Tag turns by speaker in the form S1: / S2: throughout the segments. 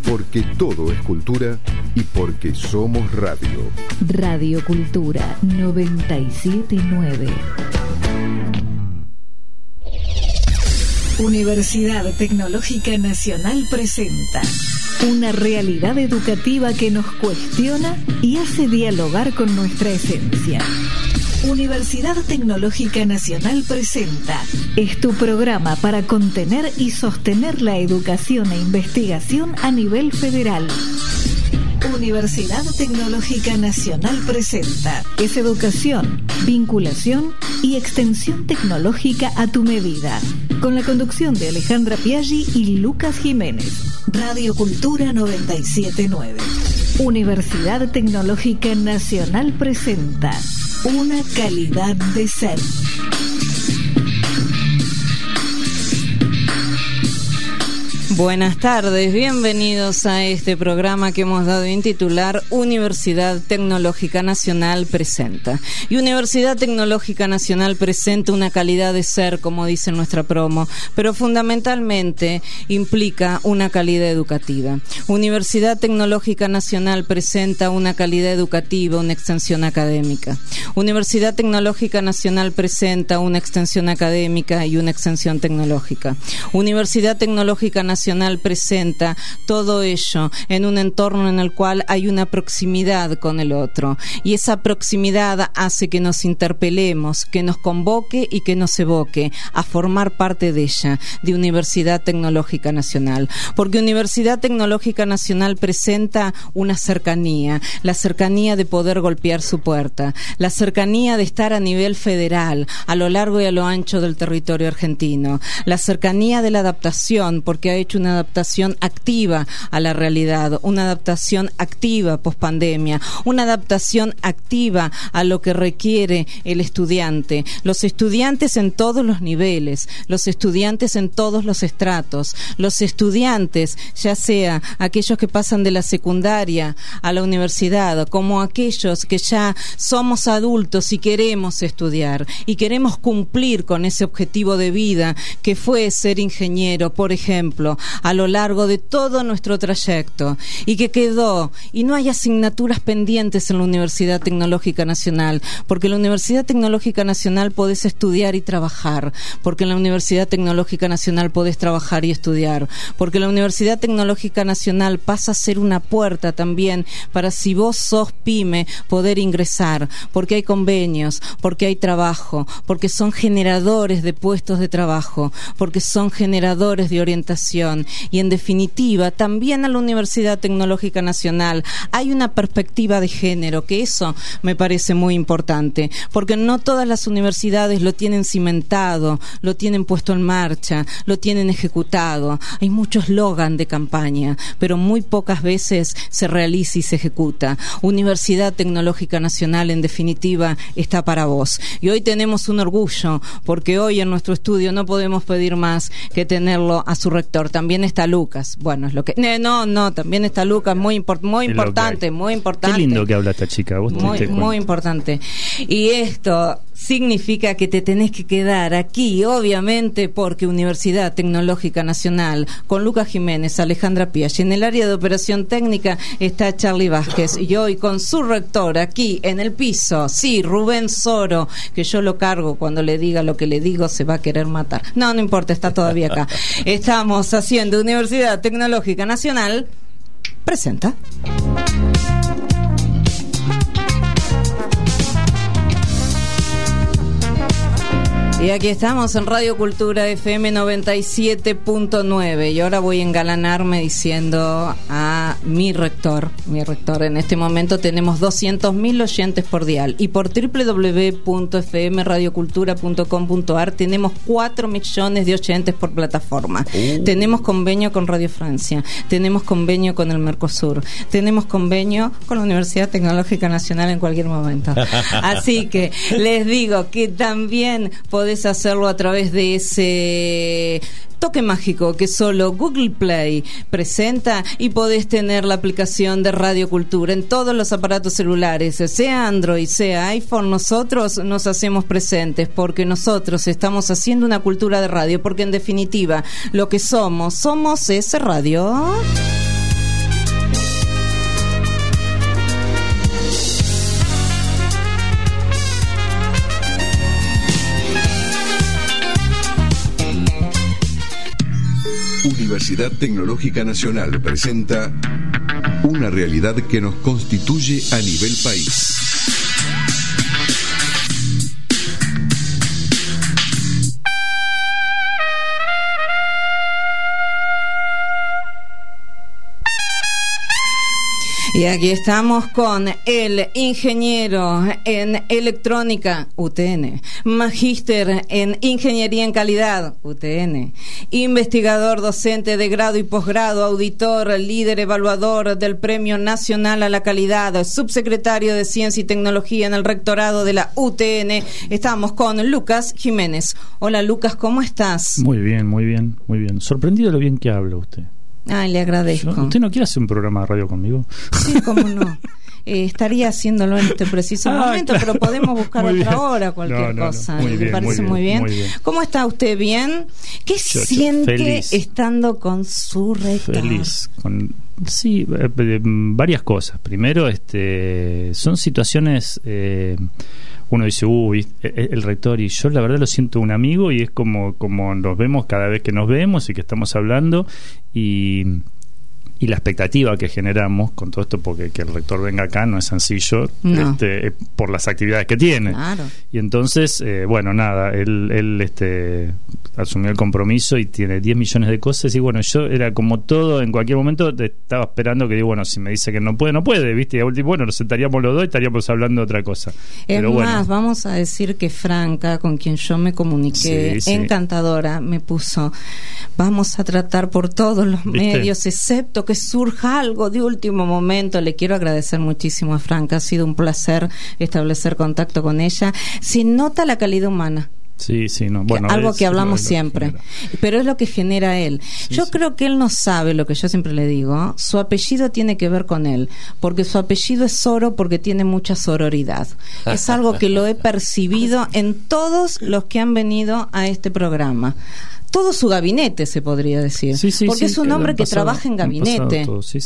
S1: porque todo es cultura y porque somos radio.
S2: Radio Cultura 979. Universidad Tecnológica Nacional presenta una realidad educativa que nos cuestiona y hace dialogar con nuestra esencia. Universidad Tecnológica Nacional presenta. Es tu programa para contener y sostener la educación e investigación a nivel federal. Universidad Tecnológica Nacional presenta. Es educación, vinculación y extensión tecnológica a tu medida. Con la conducción de Alejandra Piaggi y Lucas Jiménez. Radio Cultura 979. Universidad Tecnológica Nacional presenta. Una calidad de ser.
S3: Buenas tardes, bienvenidos a este programa que hemos dado en titular Universidad Tecnológica Nacional presenta. Y Universidad Tecnológica Nacional presenta una calidad de ser, como dice nuestra promo, pero fundamentalmente implica una calidad educativa. Universidad Tecnológica Nacional presenta una calidad educativa, una extensión académica. Universidad Tecnológica Nacional presenta una extensión académica y una extensión tecnológica. Universidad Tecnológica Nacional presenta todo ello en un entorno en el cual hay una proximidad con el otro, y esa proximidad hace que nos interpelemos, que nos convoque y que nos evoque a formar parte de ella, de Universidad Tecnológica Nacional, porque Universidad Tecnológica Nacional presenta una cercanía, la cercanía de poder golpear su puerta, la cercanía de estar a nivel federal, a lo largo y a lo ancho del territorio argentino, la cercanía de la adaptación, porque ha hecho una adaptación activa a la realidad, una adaptación activa pospandemia, una adaptación activa a lo que requiere el estudiante, los estudiantes en todos los niveles, los estudiantes en todos los estratos, los estudiantes, ya sea aquellos que pasan de la secundaria a la universidad, como aquellos que ya somos adultos y queremos estudiar y queremos cumplir con ese objetivo de vida que fue ser ingeniero, por ejemplo, a lo largo de todo nuestro trayecto, y que quedó, y no hay asignaturas pendientes en la Universidad Tecnológica Nacional, porque en la Universidad Tecnológica Nacional podés estudiar y trabajar, porque en la Universidad Tecnológica Nacional podés trabajar y estudiar, porque la Universidad Tecnológica Nacional pasa a ser una puerta también para, si vos sos pyme, poder ingresar, porque hay convenios, porque hay trabajo, porque son generadores de puestos de trabajo, porque son generadores de orientación. Y en definitiva, también a la Universidad Tecnológica Nacional hay una perspectiva de género, que eso me parece muy importante, porque no todas las universidades lo tienen cimentado, lo tienen puesto en marcha, lo tienen ejecutado. Hay mucho eslogan de campaña, pero muy pocas veces se realiza y se ejecuta. Universidad Tecnológica Nacional, en definitiva, está para vos. Y hoy tenemos un orgullo, porque hoy en nuestro estudio no podemos pedir más que tenerlo a su rector. También está Lucas. Bueno, es lo que... No, también está Lucas, muy importante.
S4: Qué lindo que habla esta chica. ¿Vos
S3: muy importante. Y esto significa que te tenés que quedar aquí, obviamente, porque Universidad Tecnológica Nacional, con Lucas Jiménez, Alejandra Piaggi. En el área de operación técnica está Charlie Vázquez, y hoy con su rector aquí en el piso, sí, Rubén Soro, que yo lo cargo, cuando le diga lo que le digo se va a querer matar. No importa, está todavía acá. Estamos haciendo Universidad Tecnológica Nacional presenta. Y aquí estamos en Radio Cultura FM 97.9, y ahora voy a engalanarme diciendo a mi rector. En este momento tenemos 200.000 oyentes por dial, y por www.fmradiocultura.com.ar tenemos 4 millones de oyentes por plataforma. Tenemos convenio con Radio Francia, tenemos convenio con el Mercosur, tenemos convenio con la Universidad Tecnológica Nacional en cualquier momento. Así que les digo que también podés hacerlo a través de ese toque mágico que solo Google Play presenta, y podés tener la aplicación de Radio Cultura en todos los aparatos celulares, sea Android, sea iPhone. Nosotros nos hacemos presentes porque nosotros estamos haciendo una cultura de radio, porque en definitiva lo que somos ese radio.
S1: Universidad Tecnológica Nacional presenta una realidad que nos constituye a nivel país.
S3: Y aquí estamos con el ingeniero en electrónica, UTN, magíster en ingeniería en calidad, UTN, investigador docente de grado y posgrado, auditor, líder evaluador del Premio Nacional a la Calidad, subsecretario de Ciencia y Tecnología en el rectorado de la UTN. Estamos con Lucas Jiménez. Hola Lucas, ¿cómo estás?
S4: Muy bien, muy bien, muy bien. Sorprendido de lo bien que habla usted.
S3: Ay, le agradezco.
S4: ¿Usted no quiere hacer un programa de radio conmigo?
S3: Sí, cómo no. Estaría haciéndolo en este preciso momento,
S4: claro.
S3: Pero podemos buscar
S4: Muy
S3: otra
S4: bien.
S3: hora, cualquier cosa.
S4: Muy
S3: ¿Le
S4: bien,
S3: parece
S4: muy bien, muy bien?
S3: ¿Cómo está usted? ¿Bien? ¿Qué siente
S4: feliz.
S3: Estando con su rector?
S4: Feliz. Sí, varias cosas. Primero, son situaciones... uno dice, uy, el rector, y yo la verdad lo siento un amigo, y es como nos vemos cada vez que nos vemos y que estamos hablando, y la expectativa que generamos con todo esto, porque que el rector venga acá no es sencillo,
S3: no.
S4: Por las actividades que tiene.
S3: Claro.
S4: Y entonces, bueno, nada, él asumió el compromiso y tiene 10 millones de cosas, y bueno, yo era como todo, en cualquier momento estaba esperando que digo, bueno, si me dice que no puede, ¿viste? Y a último, bueno, nos sentaríamos los dos y estaríamos hablando de otra cosa.
S3: Pero
S4: bueno.
S3: más, vamos a decir que Franca, con quien yo me comuniqué,
S4: sí.
S3: encantadora, me puso, vamos a tratar por todos los medios, excepto que surja algo de último momento. Le quiero agradecer muchísimo a Franca, ha sido un placer establecer contacto con ella. Se nota la calidad humana.
S4: Sí, no. Bueno,
S3: algo que hablamos siempre, pero es lo que genera él. Yo creo que él no sabe lo que yo siempre le digo. Su apellido tiene que ver con él, porque su apellido es Soro, porque tiene mucha sororidad. Es algo que lo he percibido en todos los que han venido a este programa. Todo su gabinete, se podría decir, porque es un hombre que trabaja en gabinete.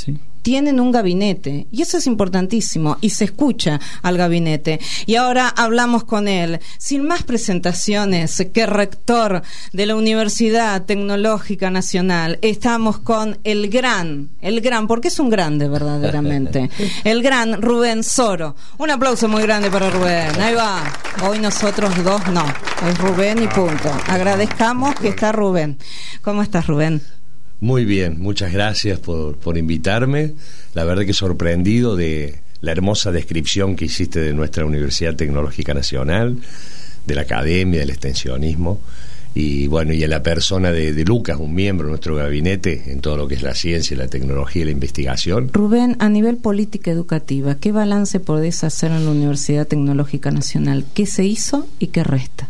S3: Tienen un gabinete, y eso es importantísimo, y se escucha al gabinete. Y ahora hablamos con él, sin más presentaciones, que rector de la Universidad Tecnológica Nacional. Estamos con el gran, porque es un grande verdaderamente, el gran Rubén Soro. Un aplauso muy grande para Rubén. Ahí va. Hoy nosotros dos no, es Rubén y punto. Agradezcamos que está Rubén. ¿Cómo estás, Rubén?
S5: Muy bien, muchas gracias por invitarme. La verdad que sorprendido de la hermosa descripción que hiciste de nuestra Universidad Tecnológica Nacional, de la academia, del extensionismo, y bueno, y en la persona de Lucas, un miembro de nuestro gabinete en todo lo que es la ciencia, la tecnología y la investigación.
S3: Rubén, a nivel política educativa, ¿qué balance podés hacer en la Universidad Tecnológica Nacional? ¿Qué se hizo y qué resta?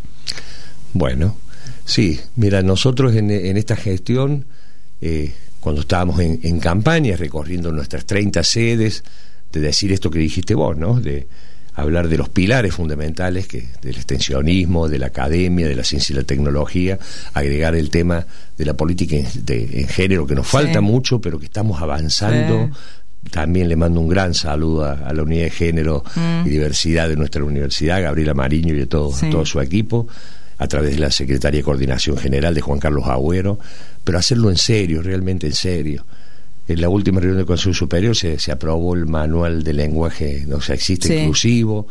S5: Bueno, sí, mira, nosotros en esta gestión... cuando estábamos en campaña recorriendo nuestras 30 sedes, de decir esto que dijiste vos, ¿no? De hablar de los pilares fundamentales del extensionismo, de la academia, de la ciencia y la tecnología, agregar el tema de la política en género, que nos falta mucho, pero que estamos avanzando. También le mando un gran saludo a la unidad de género y diversidad de nuestra universidad, a Gabriela Mariño y a todo su equipo, a través de la Secretaría de Coordinación General de Juan Carlos Agüero, pero hacerlo en serio, realmente en serio. En la última reunión del Consejo Superior se aprobó el manual de lenguaje, inclusivo.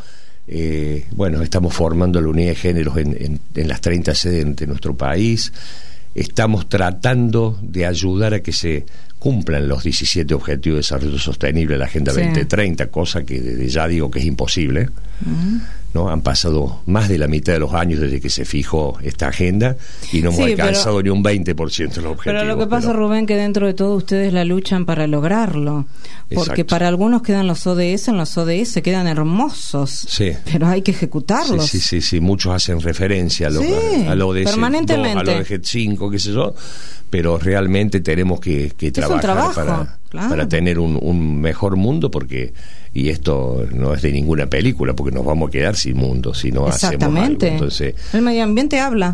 S5: Bueno, estamos formando la unidad de géneros en las 30 sedes de nuestro país. Estamos tratando de ayudar a que se cumplan los 17 Objetivos de Desarrollo Sostenible de la Agenda 2030, cosa que desde ya digo que es imposible. ¿No? Han pasado más de la mitad de los años desde que se fijó esta agenda y no hemos alcanzado ni un 20% de los objetivos. Pero
S3: lo que pasa, Rubén, que dentro de todo ustedes la luchan para lograrlo, porque para algunos quedan los ODS, en los ODS quedan hermosos, pero hay que ejecutarlos.
S5: Sí, muchos hacen referencia a los ODS
S3: permanentemente,
S5: 2, a los ODS 5, qué sé yo, pero realmente tenemos que trabajar para tener un mejor mundo, porque y esto no es de ninguna película, porque nos vamos a quedar sin mundo si no hacemos algo. Entonces,
S3: el medio ambiente habla,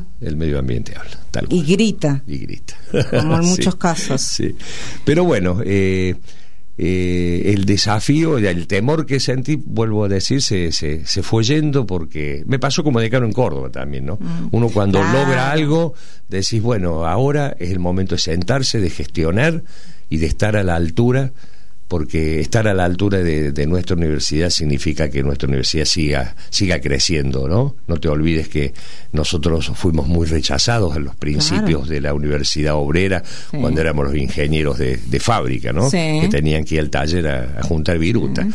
S5: tal cual.
S3: y grita
S5: y grita
S3: como en muchos casos.
S5: Pero bueno, el desafío, el temor que sentí, vuelvo a decir, se fue yendo, porque me pasó como decano en Córdoba también, ¿no? Uno cuando logra algo, decís, bueno, ahora es el momento de sentarse, de gestionar y de estar a la altura, porque estar a la altura de nuestra universidad significa que nuestra universidad siga creciendo, ¿no? No te olvides que nosotros fuimos muy rechazados en los principios de la universidad obrera, cuando éramos los ingenieros de fábrica, ¿no? Que tenían que ir al taller a juntar viruta.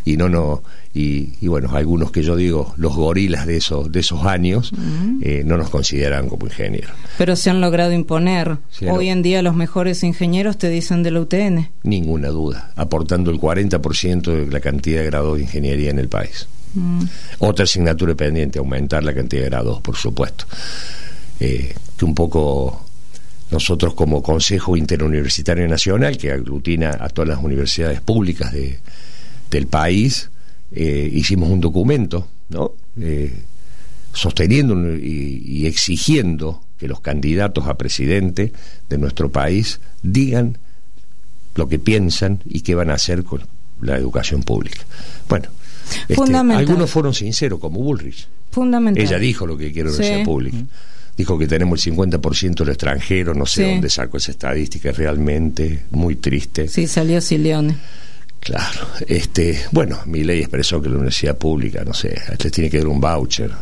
S5: Y bueno, algunos que yo digo, los gorilas de esos años, no nos consideraban como ingenieros.
S3: Pero se han logrado imponer. Hoy en día los mejores ingenieros te dicen de la UTN. Ninguna
S5: duda, aportando el 40% de la cantidad de grados de ingeniería en el país. Otra asignatura pendiente, aumentar la cantidad de grados, por supuesto. Que un poco nosotros como Consejo Interuniversitario Nacional, que aglutina a todas las universidades públicas del país, hicimos un documento, ¿no? Sosteniendo y exigiendo que los candidatos a presidente de nuestro país digan lo que piensan y qué van a hacer con la educación pública. Bueno, algunos fueron sinceros, como Bullrich.
S3: Fundamental.
S5: Ella dijo lo que quiere la universidad pública. Dijo que tenemos el 50% del extranjero, no sé dónde sacó esa estadística, es realmente muy triste.
S3: Sí, salió Sileone.
S5: Claro, bueno, Milei expresó que la universidad pública, no sé, les tiene que dar un voucher.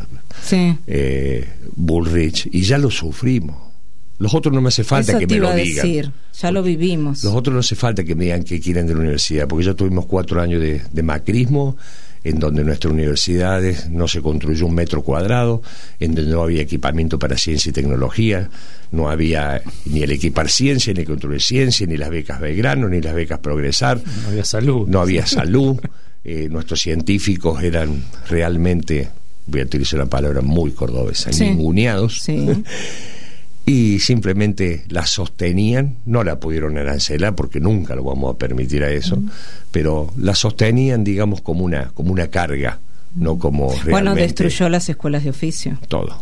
S5: Bullrich, y ya lo sufrimos. Los otros no me hace falta que me lo digan.
S3: Ya lo vivimos.
S5: Los otros no hace falta que me digan qué quieren de la universidad, porque ya tuvimos 4 años de macrismo, en donde en nuestras universidades no se construyó 1 metro cuadrado, en donde no había equipamiento para ciencia y tecnología, no había ni el Equipar Ciencia, ni el Construir Ciencia, ni las becas Belgrano, ni las becas Progresar.
S4: No había salud.
S5: No había salud. Nuestros científicos eran realmente, voy a utilizar una palabra muy cordobesa, ninguneados. Y simplemente la sostenían, no la pudieron arancelar porque nunca lo vamos a permitir a eso, pero la sostenían, digamos, como una carga, no como realmente.
S3: Bueno, destruyó las escuelas de oficio.
S5: Todo.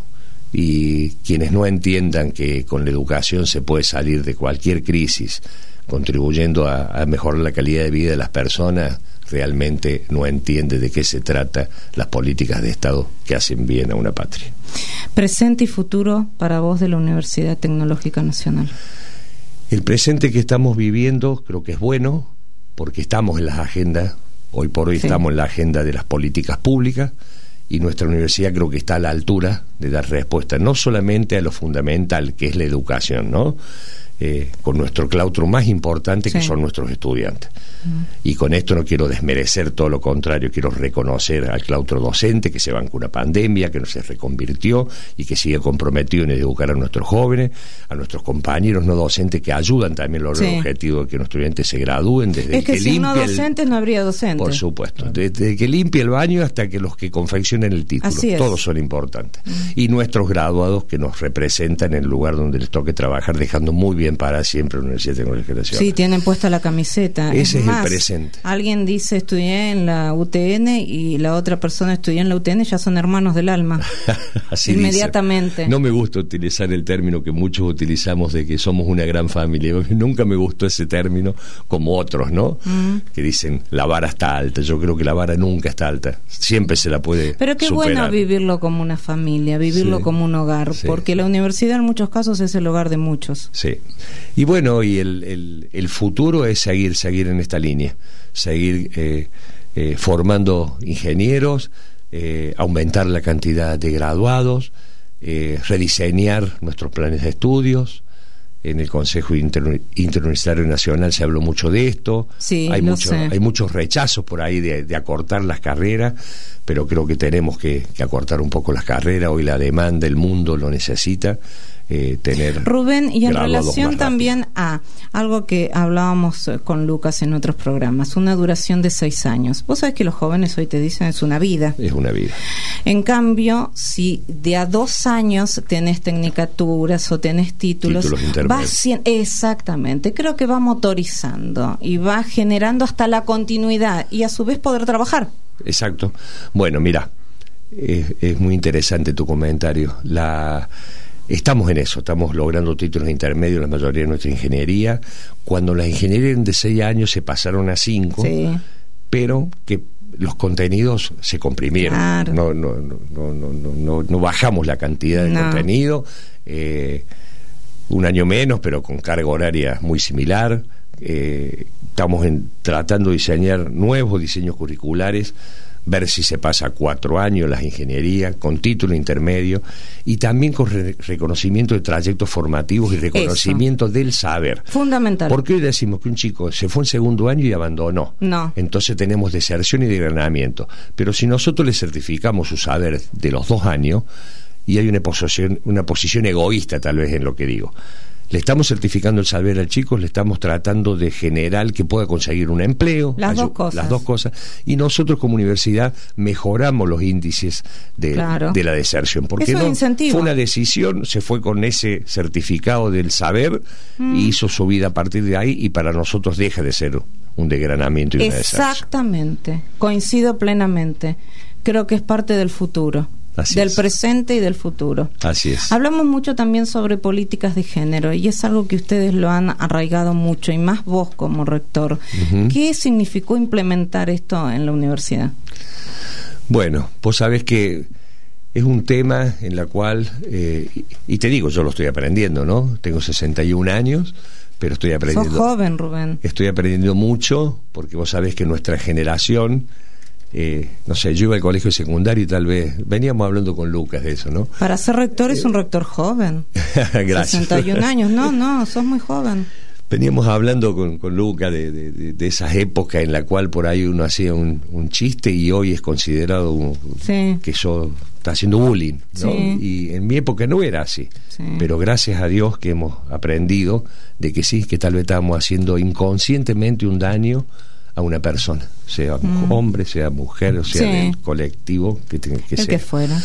S5: Y quienes no entiendan que con la educación se puede salir de cualquier crisis, contribuyendo a mejorar la calidad de vida de las personas, realmente no entiende de qué se trata las políticas de Estado que hacen bien a una patria.
S3: Presente y futuro para vos de la Universidad Tecnológica Nacional.
S5: El presente que estamos viviendo creo que es bueno, porque estamos en las agendas, hoy por hoy estamos en la agenda de las políticas públicas, y nuestra universidad creo que está a la altura de dar respuesta no solamente a lo fundamental que es la educación, ¿no? Con nuestro claustro más importante que son nuestros estudiantes. Y con esto no quiero desmerecer, todo lo contrario, quiero reconocer al claustro docente que se bancó una pandemia, que no se reconvirtió y que sigue comprometido en educar a nuestros jóvenes, a nuestros compañeros no docentes que ayudan también a lograr el objetivo de que nuestros estudiantes se gradúen. Desde
S3: que si no docentes no habría docentes.
S5: Por supuesto, desde que limpie el baño hasta que los que confeccionen el título, todos son importantes. Y nuestros graduados que nos representan en el lugar donde les toque trabajar, dejando muy bien para siempre la Universidad Tecnológica Nacional.
S3: Sí, tienen puesta la camiseta.
S5: Ese es el presente.
S3: Alguien dice estudié en la UTN y la otra persona estudió en la UTN, ya son hermanos del alma.
S5: Así
S3: inmediatamente.
S5: Dicen. No me gusta utilizar el término que muchos utilizamos de que somos una gran familia. Nunca me gustó ese término, como otros, ¿no? Que dicen la vara está alta. Yo creo que la vara nunca está alta. Siempre se la puede
S3: Pero qué
S5: superar.
S3: Bueno vivirlo como una familia, vivirlo como un hogar, porque la universidad en muchos casos es el hogar de muchos.
S5: Sí. Y bueno, y el futuro es seguir en esta línea, seguir formando ingenieros, aumentar la cantidad de graduados, rediseñar nuestros planes de estudios. En el Consejo Interuniversitario Nacional se habló mucho de esto. Hay muchos rechazos por ahí de acortar las carreras, pero creo que tenemos que acortar un poco las carreras. Hoy la demanda, el mundo lo necesita. Tener
S3: Rubén, y en relación también a algo que hablábamos con Lucas en otros programas, una duración de 6 años. Vos sabés que los jóvenes hoy te dicen es una vida.
S5: Es una vida.
S3: En cambio, si de a 2 años tenés tecnicaturas o tenés títulos exactamente, creo que va motorizando y va generando hasta la continuidad y a su vez poder trabajar.
S5: Exacto. Bueno, mira, es muy interesante tu comentario. estamos en eso, estamos logrando títulos intermedios en la mayoría de nuestra ingeniería. Cuando las ingenierías de 6 años se pasaron a 5, sí, pero que los contenidos se comprimieron. Claro. No bajamos la cantidad de contenido, un año menos, pero con carga horaria muy similar. Estamos tratando de diseñar nuevos diseños curriculares, ver si se pasa a 4 años las ingenierías, con título intermedio, y también con reconocimiento de trayectos formativos y reconocimiento del saber.
S3: Fundamental.
S5: Porque hoy decimos que un chico se fue en segundo año y abandonó.
S3: No.
S5: Entonces tenemos deserción y degradamiento. Pero si nosotros le certificamos su saber de los 2 años, y hay una posición egoísta tal vez en lo que digo, le estamos certificando el saber al chico, le estamos tratando de generar que pueda conseguir un empleo,
S3: las dos cosas,
S5: y nosotros como universidad mejoramos los índices de la deserción, porque
S3: no
S5: fue una decisión, se fue con ese certificado del saber y hizo su vida a partir de ahí, y para nosotros deja de ser un degranamiento y una deserción.
S3: Exactamente, coincido plenamente, creo que es parte del futuro. Del presente y del futuro.
S5: Así es.
S3: Hablamos mucho también sobre políticas de género, y es algo que ustedes lo han arraigado mucho, y más vos como rector. ¿Qué significó implementar esto en la universidad?
S5: Bueno, vos sabés que es un tema en la cual, y te digo, yo lo estoy aprendiendo, ¿no? Tengo 61 años, pero estoy aprendiendo.
S3: Sos joven, Rubén.
S5: Estoy aprendiendo mucho, porque vos sabés que nuestra generación... no sé, yo iba al colegio secundario y tal vez veníamos hablando con Lucas de eso, ¿no?
S3: Para ser rector es un rector joven.
S5: Gracias.
S3: 61 años, no, sos muy joven.
S5: Veníamos hablando con Lucas de esas épocas en la cual por ahí uno hacía un chiste y hoy es considerado que eso está haciendo bullying, ¿no? Sí. Y en mi época no era así, pero gracias a Dios que hemos aprendido de que sí, que tal vez estábamos haciendo inconscientemente un daño a una persona, sea hombre, sea mujer, o sea del colectivo que sea.
S3: Que fuera.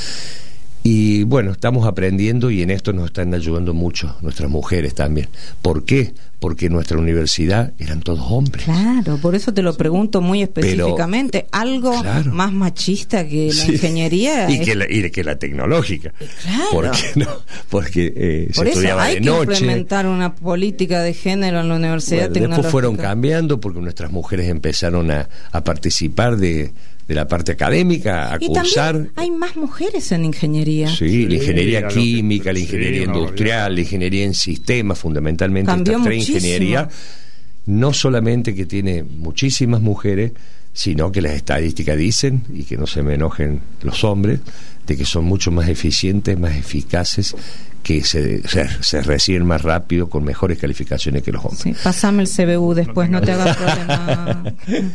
S5: Y bueno, estamos aprendiendo, y en esto nos están ayudando mucho nuestras mujeres también. ¿Por qué? Porque en nuestra universidad eran todos hombres.
S3: Claro, por eso te lo pregunto muy específicamente. Algo más machista que la ingeniería.
S5: Y que la tecnológica.
S3: Claro.
S5: ¿Por qué no? Porque
S3: por
S5: se
S3: eso
S5: estudiaba
S3: hay
S5: de
S3: que
S5: noche.
S3: Implementar una política de género en la universidad tecnológica.
S5: Después fueron cambiando porque nuestras mujeres empezaron a participar de la parte académica, a cursar.
S3: También hay más mujeres en ingeniería.
S5: Sí, la ingeniería química, la ingeniería industrial, la ingeniería en sistemas, fundamentalmente
S3: cambió
S5: estas 3
S3: muchísimo.
S5: ingenierías, no solamente que tiene muchísimas mujeres, sino que las estadísticas dicen, y que no se me enojen los hombres, de que son mucho más eficientes, más eficaces, que se reciben más rápido, con mejores calificaciones que los hombres.
S3: Sí, pasame el CBU después, no te hagas problema.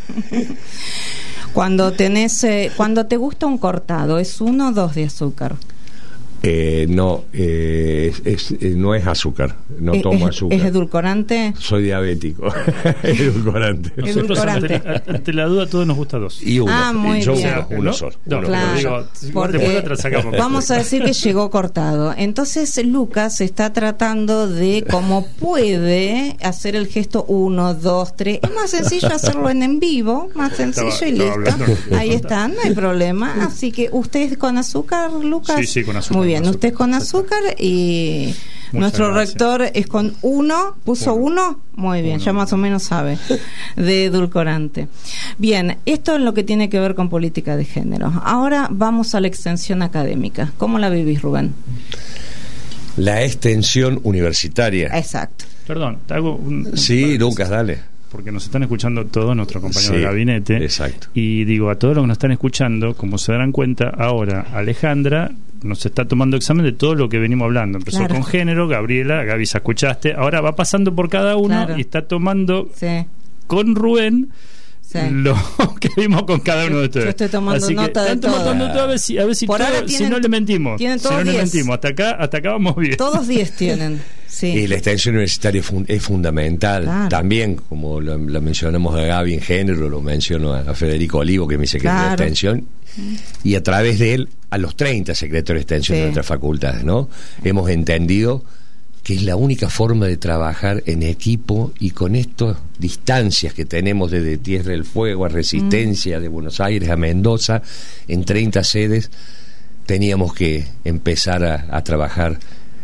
S3: Cuando te gusta un cortado, ¿es 1 o 2 de azúcar?
S5: No es azúcar, no tomo azúcar.
S3: ¿Es edulcorante?
S5: Soy diabético. Edulcorante.
S4: Ante la duda, todos nos gusta 2.
S5: Y uno.
S3: Muy
S5: yo
S3: bien.
S5: Uno solo.
S3: Claro, vamos a decir que llegó cortado. Entonces Lucas está tratando de, como puede, hacer el gesto 1, 2, 3. Es más sencillo hacerlo en vivo, más sencillo y listo. Ahí está, no hay problema. Así que, ¿usted con azúcar, Lucas?
S4: Sí, con azúcar.
S3: Muy bien, usted con azúcar, y nuestro rector es con 1. ¿Puso 1? Muy bien, ya más o menos sabe de edulcorante. Bien, esto es lo que tiene que ver con política de género. Ahora vamos a la extensión académica. ¿Cómo la vivís, Rubén?
S5: La extensión universitaria.
S3: Exacto.
S4: Perdón, te hago
S5: Sí, Lucas, dale.
S4: Porque nos están escuchando todos nuestros compañeros de gabinete.
S5: Exacto.
S4: Y digo, a todos los que nos están escuchando, como se darán cuenta, ahora Alejandra nos está tomando examen de todo lo que venimos hablando. Empezó con género, Gaby, se escuchaste, ahora va pasando por cada uno y está tomando con Rubén lo que vimos con cada uno de ustedes.
S3: Yo estoy tomando nota de todo.
S4: A ver si no le mentimos.
S3: Tienen todos 10.
S4: Hasta acá vamos bien.
S3: Todos 10 tienen. Sí.
S5: Y la extensión universitaria es fundamental. También, como lo mencionamos a Gaby en género, lo menciono a Federico Olivo, que es mi secretario de extensión, y a través de él a los 30 secretarios de extensión de nuestras facultades, ¿no? Hemos entendido que es la única forma de trabajar en equipo, y con estas distancias que tenemos desde Tierra del Fuego a Resistencia, de Buenos Aires a Mendoza, en 30 sedes, teníamos que empezar a trabajar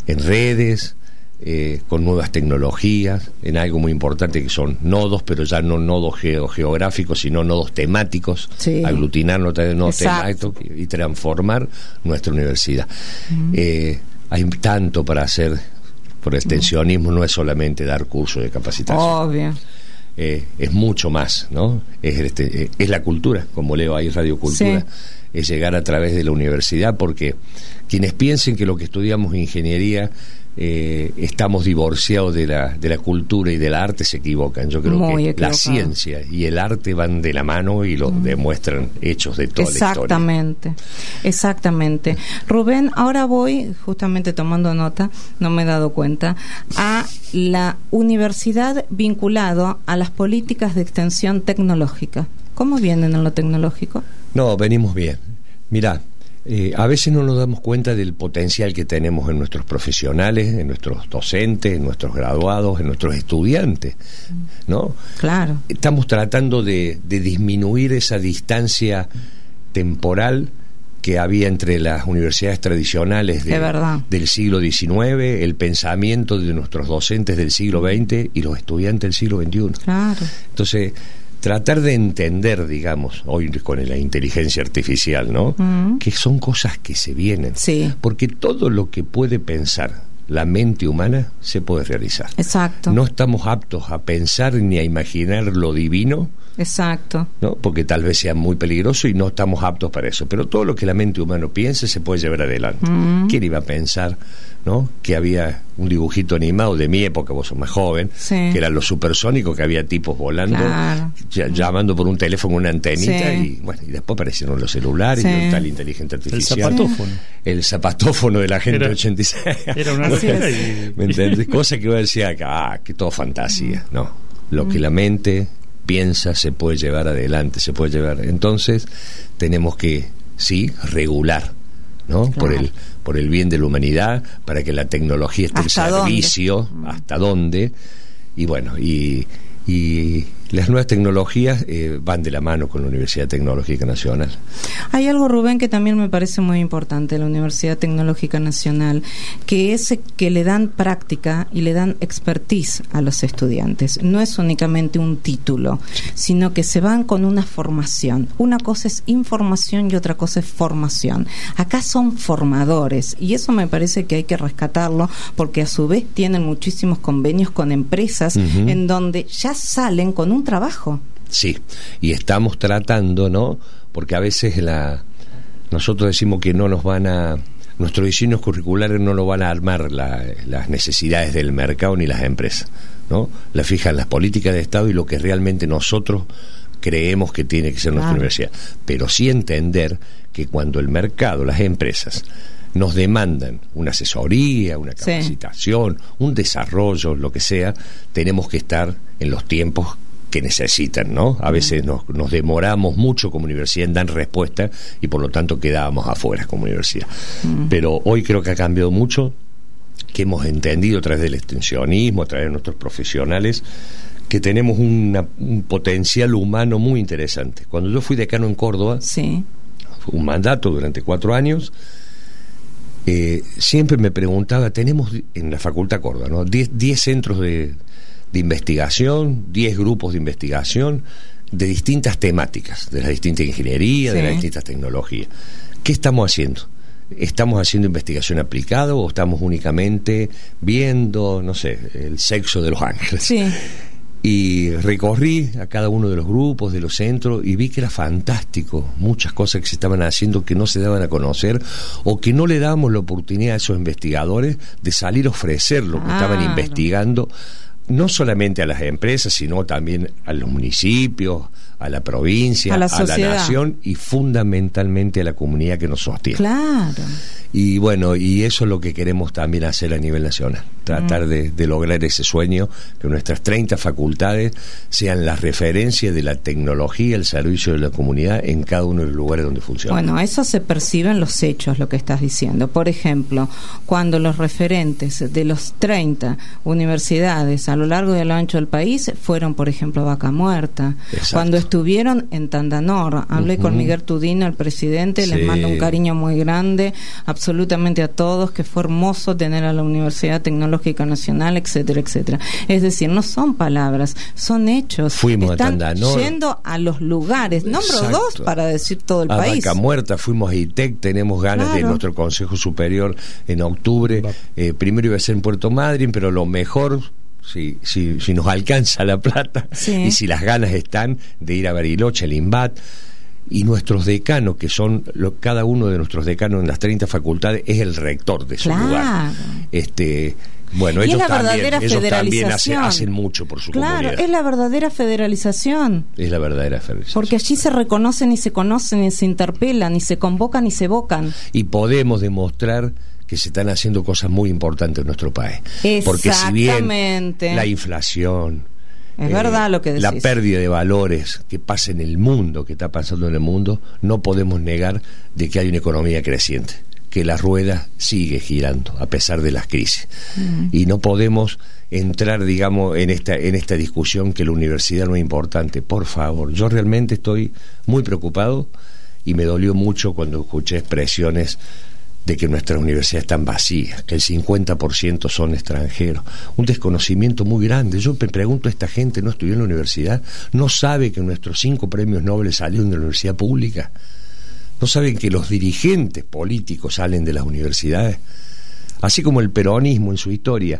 S5: en redes, con nuevas tecnologías, en algo muy importante que son nodos, pero ya no nodos geográficos, sino nodos temáticos, aglutinar nodos temáticos y transformar nuestra universidad. Hay tanto para hacer, por extensionismo no es solamente dar cursos de capacitación.
S3: Obvio.
S5: Es mucho más, ¿no? Es la cultura, como leo ahí Radio Cultura, es llegar a través de la universidad, porque quienes piensen que lo que estudiamos ingeniería estamos divorciados de la cultura y del arte se equivocan. Yo creo que la ciencia y el arte van de la mano y lo demuestran hechos de toda la historia.
S3: Exactamente. Rubén, ahora voy, justamente tomando nota, no me he dado cuenta, a la universidad vinculado a las políticas de extensión tecnológica. ¿Cómo vienen en lo tecnológico?
S5: No, venimos bien. Mirá, a veces no nos damos cuenta del potencial que tenemos en nuestros profesionales, en nuestros docentes, en nuestros graduados, en nuestros estudiantes, ¿no?
S3: Claro.
S5: Estamos tratando de disminuir esa distancia temporal que había entre las universidades tradicionales del siglo XIX, el pensamiento de nuestros docentes del siglo XX y los estudiantes del siglo XXI.
S3: Claro.
S5: Entonces, tratar de entender, digamos, hoy con la inteligencia artificial, ¿no? Que son cosas que se vienen.
S3: Sí.
S5: Porque todo lo que puede pensar la mente humana se puede realizar.
S3: Exacto.
S5: No estamos aptos a pensar ni a imaginar lo divino.
S3: Exacto.
S5: ¿No? Porque tal vez sea muy peligroso y no estamos aptos para eso. Pero todo lo que la mente humana piense se puede llevar adelante. ¿Quién iba a pensar, ¿no?, que había un dibujito animado de mi época, vos sos más joven, que eran los supersónicos, que había tipos volando, llamando por un teléfono una antenita, y después aparecieron los celulares y está la inteligencia artificial. El zapatófono de la gente 86.
S4: Era una
S5: ¿Me entendés? Cosa que yo decía acá, que todo fantasía. No, lo que la mente piensa se puede llevar adelante, se puede llevar. Entonces tenemos que regular, ¿no?
S3: Claro.
S5: Por el bien de la humanidad, para que la tecnología esté en servicio, hasta dónde. Y bueno, y las nuevas tecnologías van de la mano con la Universidad Tecnológica Nacional.
S3: Hay algo, Rubén, que también me parece muy importante, la Universidad Tecnológica Nacional, que es que le dan práctica y le dan expertise a los estudiantes. No es únicamente un título, sino que se van con una formación. Una cosa es información y otra cosa es formación. Acá son formadores, y eso me parece que hay que rescatarlo, porque a su vez tienen muchísimos convenios con empresas en donde ya salen con un trabajo.
S5: Sí, y estamos tratando, ¿no? Porque a veces nosotros decimos que no nos van a, nuestros diseños curriculares no lo van a armar las necesidades del mercado ni las empresas, ¿no? La fijan las políticas de Estado y lo que realmente nosotros creemos que tiene que ser nuestra universidad. Pero sí entender que cuando el mercado, las empresas, nos demandan una asesoría, una capacitación, un desarrollo, lo que sea, tenemos que estar en los tiempos que necesitan, ¿no? A veces nos demoramos mucho como universidad en dar respuesta y por lo tanto quedábamos afuera como universidad. Pero hoy creo que ha cambiado mucho, que hemos entendido a través del extensionismo, a través de nuestros profesionales, que tenemos un potencial humano muy interesante. Cuando yo fui decano en Córdoba, fue un mandato durante 4 años, siempre me preguntaba, tenemos en la Facultad Córdoba, ¿no?, 10 centros de investigación, 10 grupos de investigación de distintas temáticas, de las distintas ingenierías, de las distintas tecnologías. ¿Qué estamos haciendo? ¿Estamos haciendo investigación aplicada o estamos únicamente viendo, no sé, el sexo de los ángeles? Y recorrí a cada uno de los grupos, de los centros, y vi que era fantástico, muchas cosas que se estaban haciendo que no se daban a conocer, o que no le dábamos la oportunidad a esos investigadores de salir a ofrecer lo que estaban investigando, no solamente a las empresas, sino también a los municipios, a la provincia, a la nación y fundamentalmente a la comunidad que nos sostiene.
S3: Claro.
S5: Y bueno, y eso es lo que queremos también hacer a nivel nacional, tratar de lograr ese sueño, que nuestras 30 facultades sean la referencia de la tecnología al servicio de la comunidad en cada uno de los lugares donde funciona.
S3: Bueno, eso se percibe en los hechos, lo que estás diciendo. Por ejemplo, cuando los referentes de los 30 universidades a lo largo y a lo ancho del país fueron, por ejemplo, a Vaca Muerta.
S5: Exacto.
S3: Cuando estuvieron en Tandanor, hablé con Miguel Tudino, el presidente, les mando un cariño muy grande, absolutamente a todos, que fue hermoso tener a la Universidad Tecnológica Nacional, etcétera, etcétera. Es decir, no son palabras, son hechos.
S5: Fuimos
S3: Están
S5: a Tandanor,
S3: yendo a los lugares. Nombro
S5: exacto,
S3: 2 para decir todo el
S5: a
S3: país.
S5: Vaca Muerta, fuimos a ITEC, tenemos ganas de nuestro Consejo Superior en octubre. Primero iba a ser en Puerto Madryn, pero lo mejor, si nos alcanza la plata y si las ganas están, de ir a Bariloche, al INBAT. Y nuestros decanos, que son cada uno de nuestros decanos en las 30 facultades, es el rector de su lugar. Bueno, ellos también hacen mucho por su comunidad.
S3: Claro, es la verdadera federalización.
S5: Es la verdadera federalización.
S3: Porque allí se reconocen y se conocen y se interpelan y se convocan y se evocan.
S5: Y podemos demostrar que se están haciendo cosas muy importantes en nuestro país. Porque si bien la inflación,
S3: es verdad lo que decís,
S5: la pérdida de valores que pasa en el mundo, que está pasando en el mundo, no podemos negar de que hay una economía creciente, que la rueda sigue girando a pesar de las crisis. Y no podemos entrar, digamos, en esta discusión que la universidad no es importante. Por favor, yo realmente estoy muy preocupado y me dolió mucho cuando escuché expresiones de que nuestras universidades están vacías, que el 50% son extranjeros. Un desconocimiento muy grande. Yo me pregunto, ¿esta gente no estudió en la universidad? ¿No sabe que nuestros 5 premios Nobel salieron de la universidad pública? ¿No saben que los dirigentes políticos salen de las universidades? Así como el peronismo en su historia,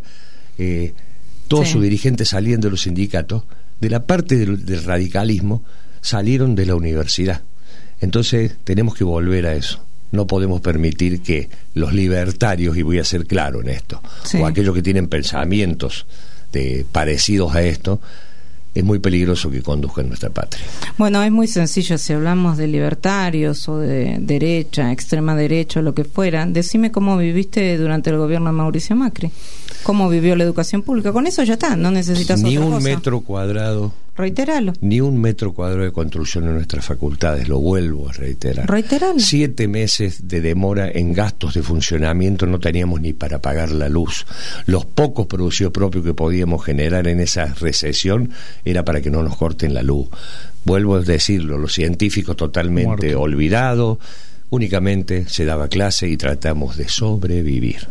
S5: todos sus dirigentes salían de los sindicatos, de la parte del radicalismo salieron de la universidad. Entonces tenemos que volver a eso. No podemos permitir que los libertarios, y voy a ser claro en esto, o aquellos que tienen pensamientos parecidos a esto, es muy peligroso que conduzcan nuestra patria.
S3: Bueno, es muy sencillo. Si hablamos de libertarios o de derecha, extrema derecha, o lo que fuera, decime cómo viviste durante el gobierno de Mauricio Macri. ¿Cómo vivió la educación pública? Con eso ya está, no necesitas otra cosa.
S5: Ni un metro cuadrado.
S3: Reiteralo.
S5: Ni un metro cuadrado de construcción en nuestras facultades, lo vuelvo a reiterar.
S3: Reiteralo.
S5: 7 meses de demora en gastos de funcionamiento, no teníamos ni para pagar la luz. Los pocos producidos propios que podíamos generar en esa recesión era para que no nos corten la luz. Vuelvo a decirlo, los científicos totalmente olvidados, únicamente se daba clase y tratamos de sobrevivir.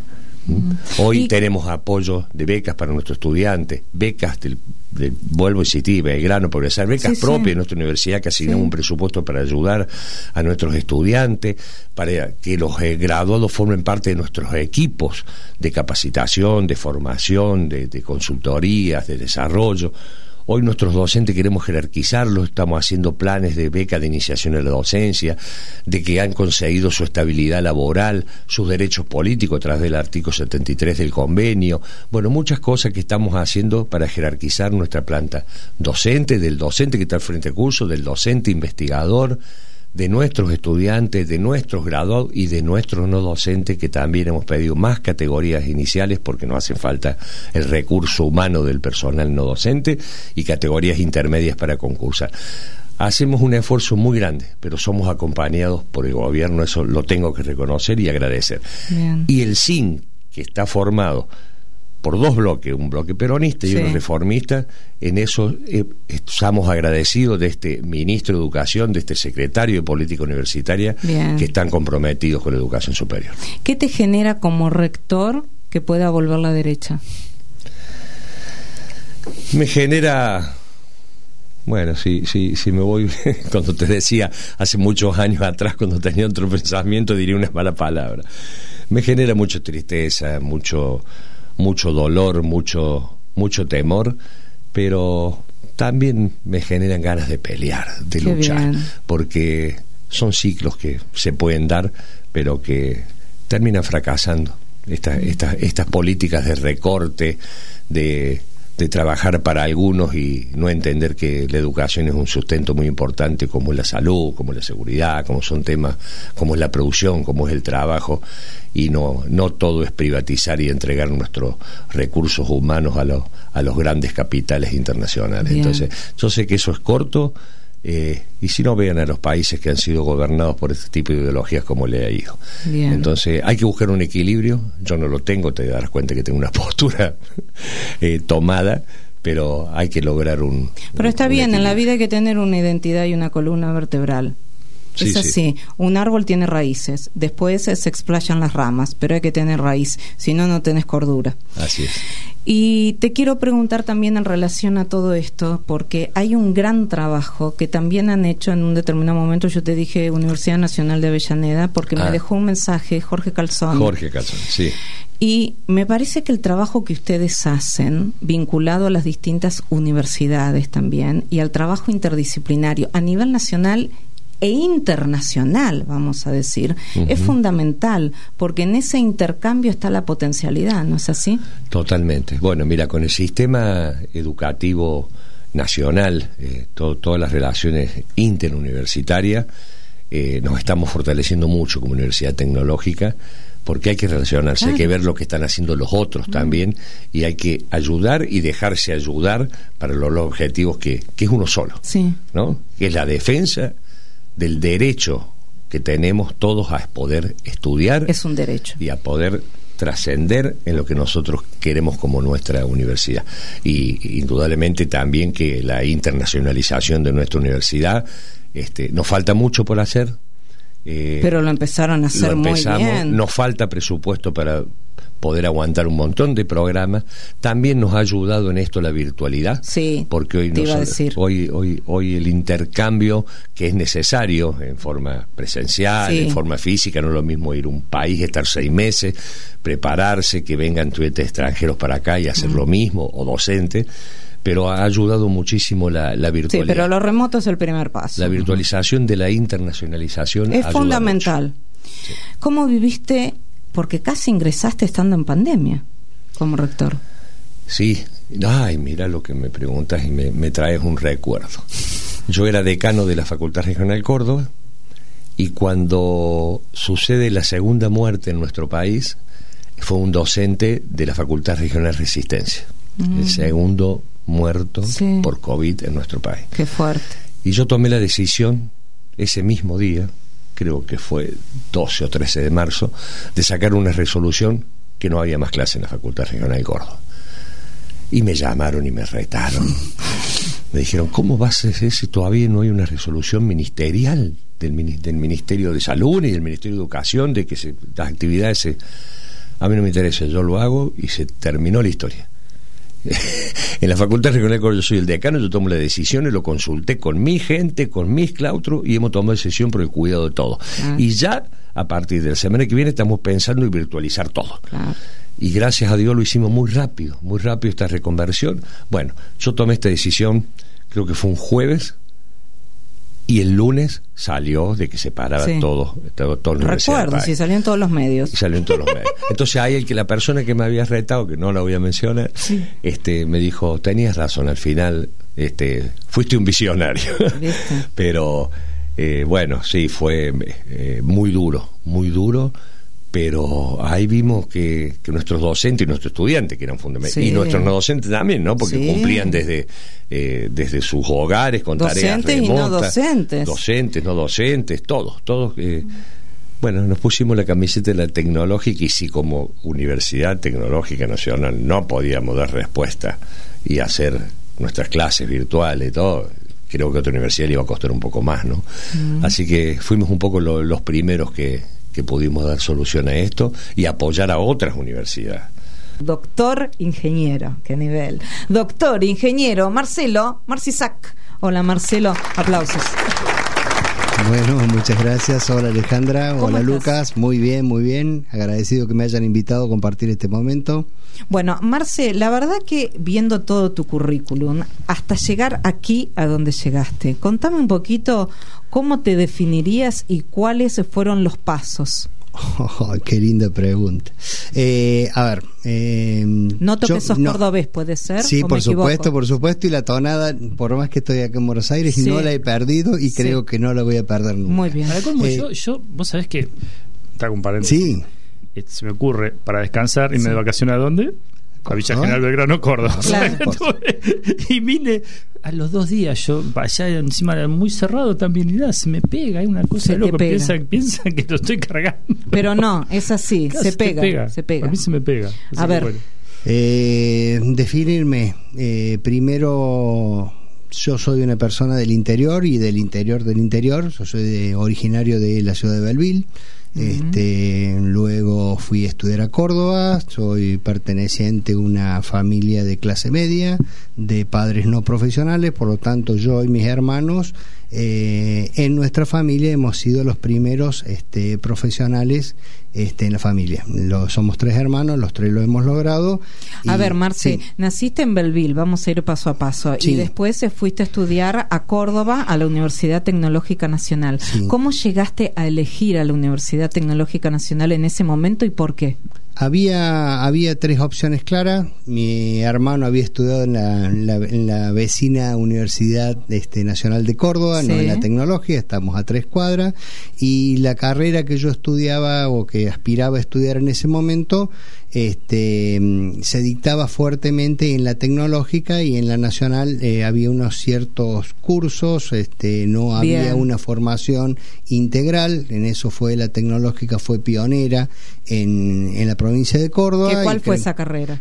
S5: Hoy tenemos apoyo de becas para nuestros estudiantes, becas vuelvo a insistir, Belgrano, Progresar, becas propias de nuestra universidad, que asignamos un presupuesto para ayudar a nuestros estudiantes, para que los graduados formen parte de nuestros equipos de capacitación, de formación, de consultorías, de desarrollo. Hoy nuestros docentes queremos jerarquizarlos, estamos haciendo planes de beca de iniciación en la docencia, de que han conseguido su estabilidad laboral, sus derechos políticos a través del artículo 73 del convenio. Bueno, muchas cosas que estamos haciendo para jerarquizar nuestra planta docente, del docente que está al frente del curso, del docente investigador, de nuestros estudiantes, de nuestros graduados y de nuestros no docentes, que también hemos pedido más categorías iniciales porque nos hace falta el recurso humano del personal no docente, y categorías intermedias para concursar. Hacemos un esfuerzo muy grande, pero somos acompañados por el gobierno, eso lo tengo que reconocer y agradecer. Bien. Y el SIN, que está formado por 2 bloques, un bloque peronista y uno reformista, en eso estamos agradecidos de este ministro de Educación, de este secretario de Política Universitaria, que están comprometidos con la educación superior.
S3: ¿Qué te genera como rector que pueda volver la derecha?
S5: Me genera... Bueno, si me voy, cuando te decía hace muchos años atrás, cuando tenía otro pensamiento, diría unas malas palabras. Me genera mucha tristeza, mucho dolor, mucho temor, pero también me generan ganas de pelear, de luchar, porque son ciclos que se pueden dar, pero que terminan fracasando. Estas políticas de recorte, de trabajar para algunos y no entender que la educación es un sustento muy importante, como es la salud, como es la seguridad, como son temas, como es la producción, como es el trabajo, y no todo es privatizar y entregar nuestros recursos humanos a los grandes capitales internacionales. Entonces, yo sé que eso es corto, y si no, vean a los países que han sido gobernados por este tipo de ideologías como le ha ido.
S3: Bien.
S5: Entonces hay que buscar un equilibrio. Yo no lo tengo, te darás cuenta que tengo una postura tomada, pero hay que lograr
S3: Pero está bien,
S5: equilibrio.
S3: en la vida hay que tener una identidad y una columna vertebral.
S5: Sí,
S3: Es así,
S5: sí.
S3: Un árbol tiene raíces, después se explayan las ramas, pero hay que tener raíz, si no, no tenés cordura.
S5: Así es.
S3: Y te quiero preguntar también en relación a todo esto, porque hay un gran trabajo que también han hecho en un determinado momento. Yo te dije Universidad Nacional de Avellaneda, porque me dejó un mensaje Jorge Calzón.
S5: Jorge Calzón, sí.
S3: Y me parece que el trabajo que ustedes hacen, vinculado a las distintas universidades también, y al trabajo interdisciplinario a nivel nacional e internacional, vamos a decir, es fundamental, porque en ese intercambio está la potencialidad, ¿no es así?
S5: Totalmente. Bueno, mira, con el sistema educativo nacional, todas las relaciones interuniversitarias, nos estamos fortaleciendo mucho como universidad tecnológica, porque hay que relacionarse, hay que ver lo que están haciendo los otros también, y hay que ayudar y dejarse ayudar para los objetivos que es uno solo,
S3: Sí.
S5: ¿no? Que es la defensa del derecho que tenemos todos a poder estudiar.
S3: Es un derecho.
S5: Y a poder trascender en lo que nosotros queremos como nuestra universidad. Y indudablemente también que la internacionalización de nuestra universidad, nos falta mucho por hacer.
S3: Pero lo empezaron a hacer muy bien.
S5: Nos falta presupuesto para poder aguantar un montón de programas. También nos ha ayudado en esto la virtualidad,
S3: Sí,
S5: porque hoy,
S3: te iba a decir.
S5: hoy el intercambio que es necesario en forma presencial,
S3: Sí.
S5: en forma física, no es lo mismo ir a un país, estar 6 meses, prepararse, que vengan estudiantes extranjeros para acá y hacer lo mismo, o docentes, pero ha ayudado muchísimo la virtualidad.
S3: Sí, pero lo remoto es el primer paso.
S5: La virtualización de la internacionalización
S3: Es
S5: ayuda
S3: fundamental.
S5: mucho. Sí.
S3: ¿Cómo viviste? Porque casi ingresaste estando en pandemia como rector.
S5: Sí, ay, mira lo que me preguntas y me traes un recuerdo. Yo era decano de la Facultad Regional Córdoba, y cuando sucede la segunda muerte en nuestro país, fue un docente de la Facultad Regional Resistencia, el segundo muerto
S3: Sí.
S5: por COVID en nuestro país.
S3: Qué fuerte.
S5: Y yo tomé la decisión ese mismo día, creo que fue 12 o 13 de marzo, de sacar una resolución que no había más clase en la Facultad Regional de Córdoba. Y me llamaron y me retaron. Me dijeron, ¿cómo vas a hacer si todavía no hay una resolución ministerial del Ministerio de Salud y del Ministerio de Educación de que las actividades se... A mí no me interesa, yo lo hago y se terminó la historia. En la Facultad Regional de Córdoba yo soy el decano, yo tomo las decisiones, lo consulté con mi gente, con mis claustros, y hemos tomado decisión por el cuidado de todo. Y ya a partir de la semana que viene estamos pensando en virtualizar todo.
S3: Claro.
S5: Y gracias a Dios lo hicimos muy rápido esta reconversión. Bueno, yo tomé esta decisión, creo que fue un jueves, y el lunes salió de que se paraba
S3: Sí.
S5: todo la universidad del
S3: Recuerdo,
S5: país.
S3: sí, salió en todos los medios.
S5: Y salió en todos los medios. Entonces ahí la persona que me había retado, que no la voy a mencionar, me dijo, tenías razón, al final fuiste un visionario.
S3: ¿Viste?
S5: Pero bueno, sí, fue muy duro, pero ahí vimos que nuestros docentes y nuestros estudiantes, que eran fundamentales,
S3: Sí.
S5: y nuestros no docentes también, ¿no? Porque
S3: Sí.
S5: cumplían desde sus hogares con tareas
S3: Docentes y no
S5: remotas.
S3: docentes.
S5: Docentes, no docentes, todos. Bueno, nos pusimos la camiseta de la tecnológica, y si como Universidad Tecnológica Nacional no podíamos dar respuesta y hacer nuestras clases virtuales y todo, creo que a otra universidad le iba a costar un poco más, ¿no? Así que fuimos un poco los primeros que pudimos dar solución a esto y apoyar a otras universidades.
S3: Doctor ingeniero, qué nivel. Doctor ingeniero Marcelo Marcisac. Hola Marcelo, aplausos.
S6: Bueno, muchas gracias. Hola Alejandra,
S3: ¿Cómo
S6: hola
S3: estás?
S6: Lucas, muy bien, agradecido que me hayan invitado a compartir este momento.
S3: Bueno, Marce, la verdad que viendo todo tu currículum, hasta llegar aquí a donde llegaste, contame un poquito cómo te definirías y cuáles fueron los pasos.
S6: Oh, qué linda pregunta. A ver,
S3: Noto que sos cordobés, ¿puede ser?
S6: Sí,
S3: ¿O
S6: por
S3: me equivoco?
S6: supuesto, y la tonada, por más que estoy acá en Buenos Aires,
S3: Sí.
S6: no la he perdido y
S3: Sí.
S6: creo que no la voy a perder nunca.
S3: Muy bien.
S4: Para colmo,
S6: Eh,
S4: yo, vos sabés que, te hago un paréntesis.
S6: Sí,
S4: Se me ocurre, para descansar, irme de vacaciones ¿a dónde? a Villa General Belgrano, Córdoba.
S3: Claro.
S4: Y vine a los 2 días, yo allá encima era muy cerrado también, y nada, se me pega, hay una cosa loca, piensa que lo estoy cargando.
S3: Pero no, es así,
S4: Claro,
S3: se pega.
S4: A mí se me pega.
S3: A ver.
S4: Bueno.
S6: Definirme, primero, yo soy una persona del interior y del interior del interior. Yo soy originario de la ciudad de Belleville. Luego fui a estudiar a Córdoba. Soy perteneciente a una familia de clase media, de padres no profesionales. Por lo tanto, yo y mis hermanos, en nuestra familia hemos sido los primeros profesionales en la familia. Somos 3 hermanos, los 3 lo hemos logrado.
S3: A ver, Marce,
S6: sí.
S3: Naciste en Belleville, vamos a ir paso a paso,
S6: Sí.
S3: y después fuiste a estudiar a Córdoba, a la Universidad Tecnológica Nacional.
S6: Sí.
S3: ¿Cómo llegaste a elegir a la Universidad Tecnológica Nacional en ese momento y por qué?
S6: Había 3 opciones claras. Mi hermano había estudiado en la vecina Universidad Nacional de Córdoba,
S3: Sí.
S6: no en la tecnológica, estamos a 3 cuadras, y la carrera que yo estudiaba o que aspiraba a estudiar en ese momento se dictaba fuertemente en la tecnológica, y en la nacional había unos ciertos cursos, no había
S3: Bien.
S6: una formación integral. En eso la tecnológica fue pionera en la provincia de Córdoba.
S3: ¿Cuál fue esa carrera?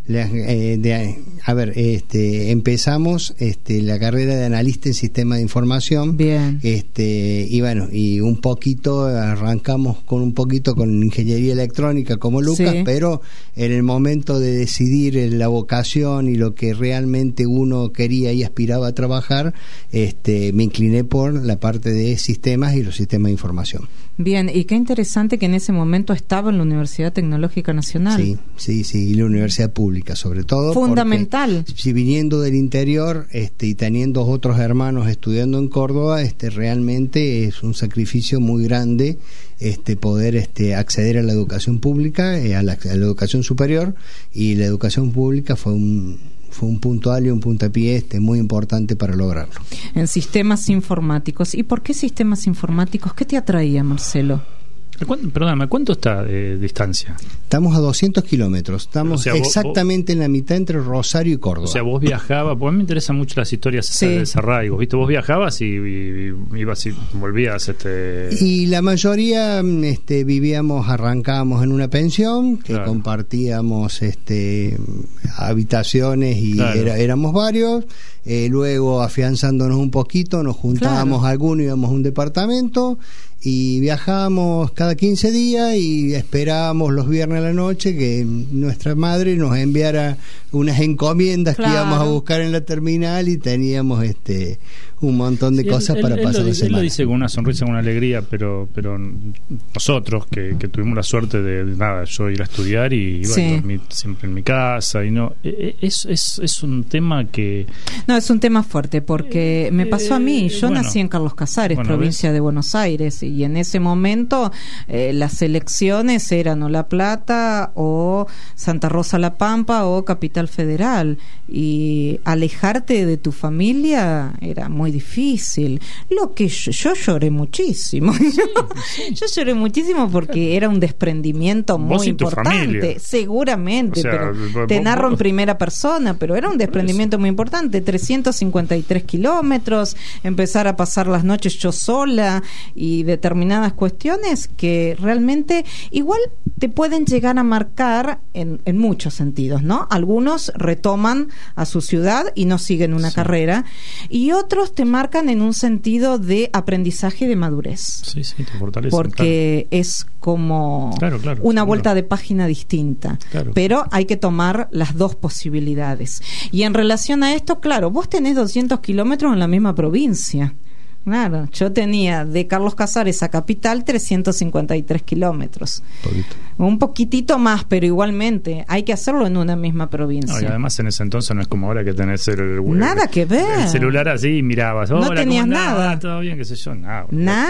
S6: Empezamos la carrera de analista en sistema de información.
S3: Bien.
S6: Y bueno, y un poquito arrancamos con ingeniería electrónica como Lucas,
S3: Sí.
S6: pero en el momento de decidir la vocación y lo que realmente uno quería y aspiraba a trabajar, me incliné por la parte de sistemas y los sistemas de información.
S3: Bien, y qué interesante que en ese momento estaba en la Universidad Tecnológica Nacional.
S6: Sí, y la universidad pública sobre todo.
S3: Fundamental.
S6: Porque, si viniendo del interior y teniendo otros hermanos estudiando en Córdoba, realmente es un sacrificio muy grande poder acceder a la educación pública, a la educación superior, y la educación pública fue un punto alto y un puntapié muy importante para lograrlo.
S3: En sistemas informáticos. ¿Y por qué sistemas informáticos? ¿Qué te atraía, Marcelo?
S4: Perdóname, ¿cuánto está de distancia?
S6: Estamos a 200 kilómetros. Estamos
S4: O sea,
S6: exactamente en la mitad entre Rosario y Córdoba.
S4: O sea, vos viajabas, pues a mí me interesan mucho las historias
S3: Sí.
S4: de desarraigos, ¿viste? Vos viajabas y ibas y volvías.
S6: Y la mayoría arrancábamos en una pensión que
S4: Claro.
S6: compartíamos habitaciones y
S4: Claro.
S6: éramos varios. Luego, afianzándonos un poquito, nos juntábamos
S3: Claro.
S6: algunos, íbamos a un departamento y viajábamos cada 15 días y esperábamos los viernes a la noche que nuestra madre nos enviara unas encomiendas
S3: Claro.
S6: que íbamos a buscar en la terminal, y teníamos un montón de cosas para pasar la semana.
S4: Él lo dice con una sonrisa, con una alegría, pero nosotros que tuvimos la suerte de nada, yo ir a estudiar y
S3: Sí.
S4: dormir siempre en mi casa, y no es un tema que
S3: No, es un tema fuerte porque me pasó a mí. Yo
S4: bueno.
S3: nací en Carlos Casares,
S4: Bueno,
S3: provincia de Buenos Aires, y en ese momento las elecciones eran o La Plata o Santa Rosa La Pampa o Capital Federal, y alejarte de tu familia era muy difícil. Lo que yo lloré muchísimo. Yo lloré muchísimo porque era un desprendimiento
S4: Vos
S3: muy
S4: y tu
S3: importante.
S4: familia.
S3: Seguramente,
S4: O sea,
S3: pero te narro en primera persona, pero era un desprendimiento muy importante. 353 kilómetros, empezar a pasar las noches yo sola y determinadas cuestiones que realmente igual te pueden llegar a marcar en muchos sentidos, ¿no? Algunos retoman a su ciudad y no siguen una carrera, y otros te marcan en un sentido de aprendizaje y de madurez.
S4: sí, te fortalece.
S3: Porque es como
S4: Claro,
S3: una
S4: seguro.
S3: vuelta de página distinta.
S4: Claro.
S3: Pero hay que tomar las dos posibilidades. Y en relación a esto, claro, vos tenés 200 kilómetros en la misma provincia. Claro, yo tenía de Carlos Casares a Capital 353 kilómetros. Un poquitito más, pero igualmente hay que hacerlo en una misma provincia.
S4: No, y además en ese entonces no es como ahora que tenés
S3: Nada que ver.
S4: el celular así y mirabas.
S3: No
S4: Hola,
S3: tenías
S4: ¿cómo andás?
S3: nada.
S4: Todo bien, qué sé yo, nada.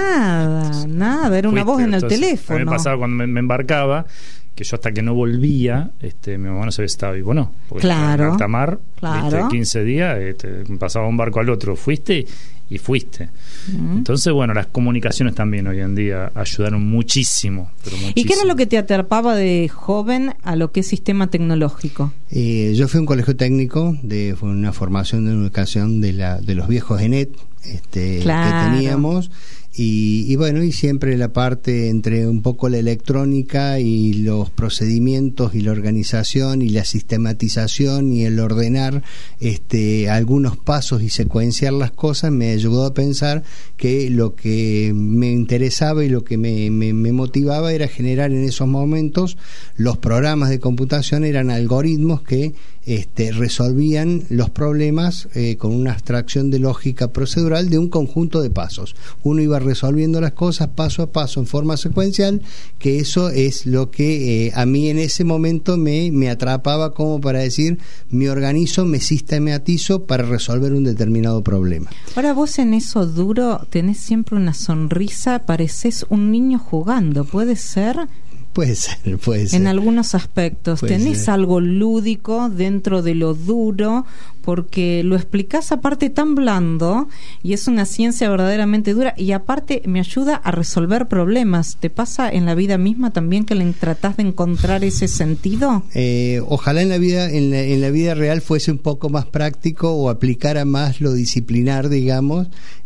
S3: Nada, era una
S4: Fuiste,
S3: voz en el
S4: entonces,
S3: teléfono.
S4: A mí me pasaba cuando me embarcaba, que yo hasta que no volvía, mi mamá no sabía si estaba vivo o no. Porque
S3: Claro,
S4: en alta mar,
S3: claro.
S4: 15 días, pasaba un barco al otro. Fuiste y fuiste. Entonces, bueno, las comunicaciones también hoy en día ayudaron muchísimo, pero muchísimo.
S3: ¿Y qué era lo que te atrapaba de joven a lo que es sistema tecnológico?
S6: Yo fui a un colegio técnico, fue una formación de educación de los viejos ENET
S3: claro,
S6: que teníamos. Y bueno, y siempre la parte entre un poco la electrónica y los procedimientos y la organización y la sistematización y el ordenar algunos pasos y secuenciar las cosas me ayudó a pensar que lo que me interesaba y lo que me motivaba era generar en esos momentos los programas de computación, eran algoritmos que resolvían los problemas con una abstracción de lógica procedural de un conjunto de pasos. Uno iba resolviendo las cosas paso a paso en forma secuencial, que eso es lo que a mí en ese momento me atrapaba, como para decir, me organizo, me sistematizo para resolver un determinado problema.
S3: Ahora vos en eso duro tenés siempre una sonrisa, pareces un niño jugando, ¿puede ser?
S6: Puede ser.
S3: En algunos aspectos. Tenés
S6: ser
S3: algo lúdico dentro de lo duro, porque lo explicás aparte tan blando, y es una ciencia verdaderamente dura, y aparte me ayuda a resolver problemas. ¿Te pasa en la vida misma también que le tratás de encontrar ese sentido?
S6: Ojalá en la vida real fuese un poco más práctico o aplicara más lo disciplinar, digamos.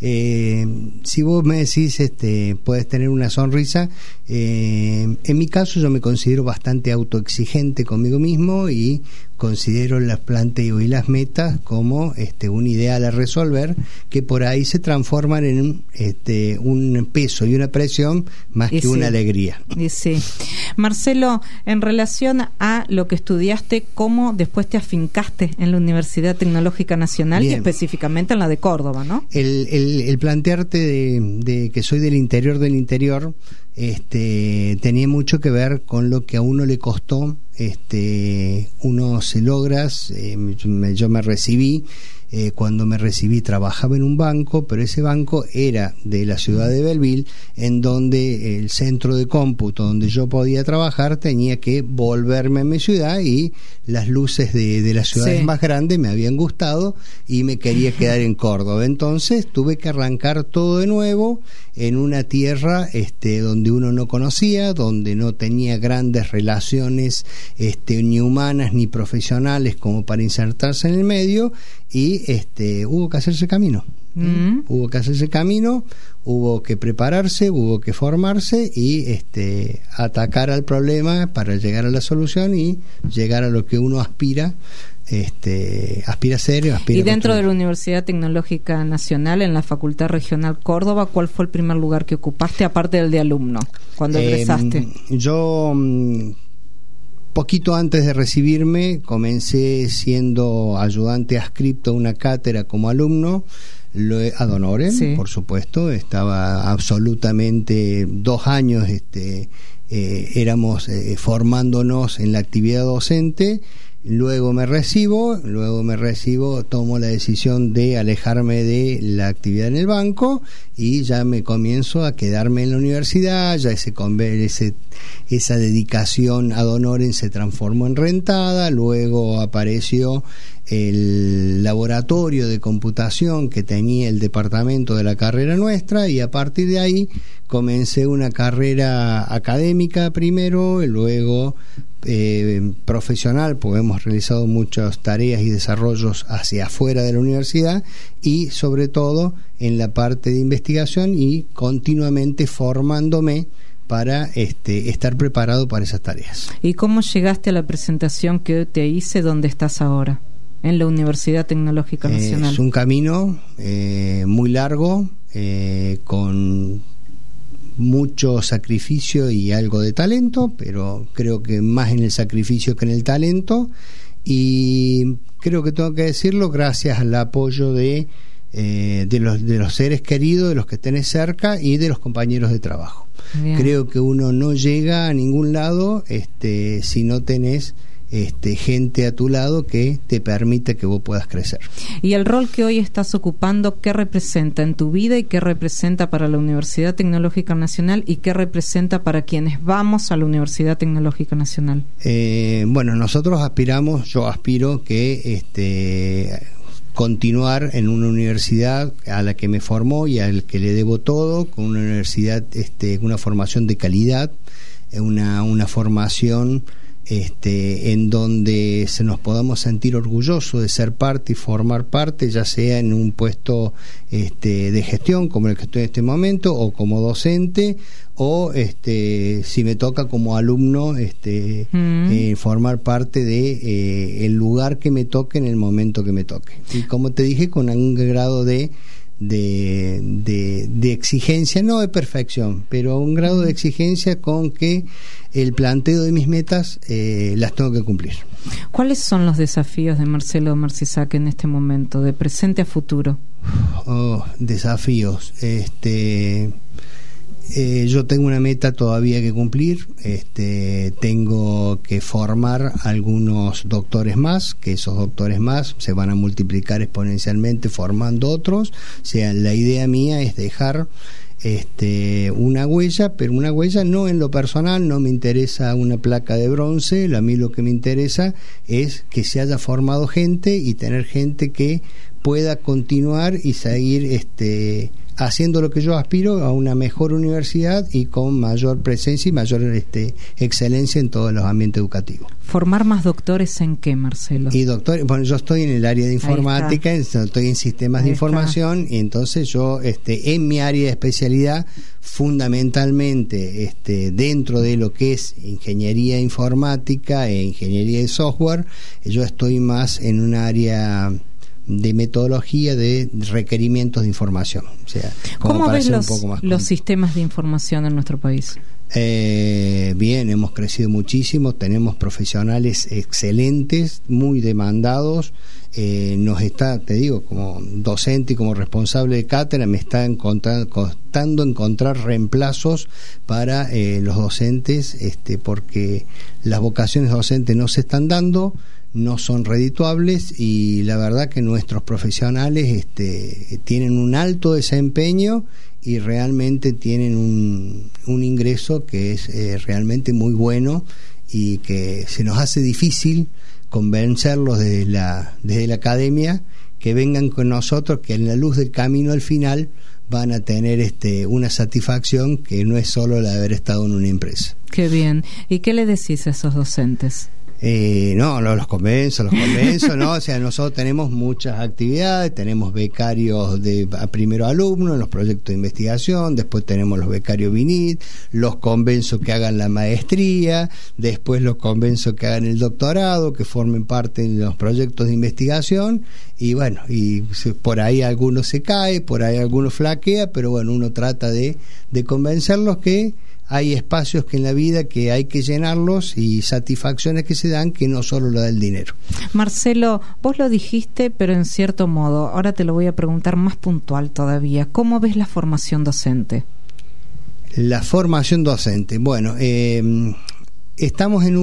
S6: Si vos me decís, puedes tener una sonrisa, en mi caso yo me considero bastante autoexigente conmigo mismo y considero las planteo y las metas como un ideal a resolver, que por ahí se transforman en un peso y una presión más que una alegría.
S3: Sí. Marcelo, en relación a lo que estudiaste, ¿cómo después te afincaste en la Universidad Tecnológica Nacional? Bien. Y específicamente en la de Córdoba, ¿no?
S6: El plantearte de que soy del interior, tenía mucho que ver con lo que a uno le costó. Uno se logra, yo me recibí, cuando me recibí trabajaba en un banco, pero ese banco era de la ciudad de Belleville, en donde el centro de cómputo donde yo podía trabajar tenía que volverme a mi ciudad, y las luces de las ciudades más grandes me habían gustado y me quería quedar en Córdoba. Entonces tuve que arrancar todo de nuevo en una tierra donde uno no conocía, donde no tenía grandes relaciones ni humanas ni profesionales como para insertarse en el medio, y hubo que hacerse camino. Hubo que hacerse camino, hubo que prepararse, hubo que formarse y atacar al problema para llegar a la solución y llegar a lo que uno aspira a ser.
S3: Y dentro de la Universidad Tecnológica Nacional, en la Facultad Regional Córdoba, ¿cuál fue el primer lugar que ocupaste, aparte del de alumno, cuando egresaste? Yo
S6: poquito antes de recibirme comencé siendo ayudante adscripto a una cátedra como alumno, ad honorem, por supuesto. Estaba absolutamente 2 años éramos formándonos en la actividad docente. Luego me recibo, tomo la decisión de alejarme de la actividad en el banco y ya me comienzo a quedarme en la universidad. Ya esa dedicación ad honorem se transformó en rentada. Luego apareció el laboratorio de computación que tenía el departamento de la carrera nuestra, y a partir de ahí comencé una carrera académica primero, y luego profesional, porque hemos realizado muchas tareas y desarrollos hacia afuera de la universidad, y sobre todo en la parte de investigación, y continuamente formándome para estar preparado para esas tareas.
S3: ¿Y cómo llegaste a la presentación que te hice donde estás ahora, en la Universidad Tecnológica Nacional?
S6: Es un camino muy largo, con mucho sacrificio y algo de talento, pero creo que más en el sacrificio que en el talento, y creo que tengo que decirlo gracias al apoyo de los seres queridos, de los que tenés cerca y de los compañeros de trabajo. Bien. Creo que uno no llega a ningún lado si no tenés gente a tu lado que te permite que vos puedas crecer.
S3: Y el rol que hoy estás ocupando, ¿qué representa en tu vida y qué representa para la Universidad Tecnológica Nacional y qué representa para quienes vamos a la Universidad Tecnológica Nacional?
S6: Bueno, nosotros yo aspiro que continuar en una universidad a la que me formó y al que le debo todo, con una universidad, una formación de calidad, una formación en donde se nos podamos sentir orgullosos de ser parte y formar parte, ya sea en un puesto de gestión como el que estoy en este momento, o como docente, o si me toca como alumno formar parte de el lugar que me toque en el momento que me toque, y como te dije, con algún grado de exigencia, no de perfección, pero un grado de exigencia con que el planteo de mis metas las tengo que cumplir.
S3: ¿Cuáles son los desafíos de Marcelo Marcisac en este momento, de presente a futuro?
S6: Desafíos. Yo tengo una meta todavía que cumplir. Tengo que formar algunos doctores más, que esos doctores más se van a multiplicar exponencialmente formando otros. O sea, la idea mía es dejar una huella, pero una huella no en lo personal. No me interesa una placa de bronce. A mí lo que me interesa es que se haya formado gente y tener gente que pueda continuar y seguir haciendo lo que yo aspiro, a una mejor universidad y con mayor presencia y mayor excelencia en todos los ambientes educativos.
S3: ¿Formar más doctores en qué, Marcelo?
S6: Y doctores, bueno, yo estoy en el área de informática, estoy en sistemas de información, y entonces yo en mi área de especialidad, fundamentalmente dentro de lo que es ingeniería informática e ingeniería de software, yo estoy más en un área de metodología de requerimientos de información. O sea,
S3: ¿cómo ves los sistemas de información en nuestro país?
S6: Bien, hemos crecido muchísimo, tenemos profesionales excelentes, muy demandados. Nos está, te digo, como docente y como responsable de cátedra, me está costando encontrar reemplazos para los docentes, porque las vocaciones docentes no se están dando, no son redituables, y la verdad que nuestros profesionales tienen un alto desempeño y realmente tienen un ingreso que es realmente muy bueno, y que se nos hace difícil convencerlos desde la academia que vengan con nosotros, que en la luz del camino al final van a tener una satisfacción que no es solo la de haber estado en una empresa.
S3: Qué bien. ¿Y qué le decís a esos docentes?
S6: No, los convenzo, ¿no? O sea, nosotros tenemos muchas actividades, tenemos becarios a primero alumno en los proyectos de investigación, después tenemos los becarios BINIT, los convenzo que hagan la maestría, después los convenzo que hagan el doctorado, que formen parte de los proyectos de investigación, y bueno, y por ahí alguno se cae, por ahí alguno flaquea, pero bueno, uno trata de convencerlos que hay espacios que en la vida que hay que llenarlos, y satisfacciones que se dan que no solo lo da el dinero.
S3: Marcelo, vos lo dijiste, pero en cierto modo, ahora te lo voy a preguntar más puntual todavía. ¿Cómo ves la formación docente?
S6: La formación docente, bueno, estamos en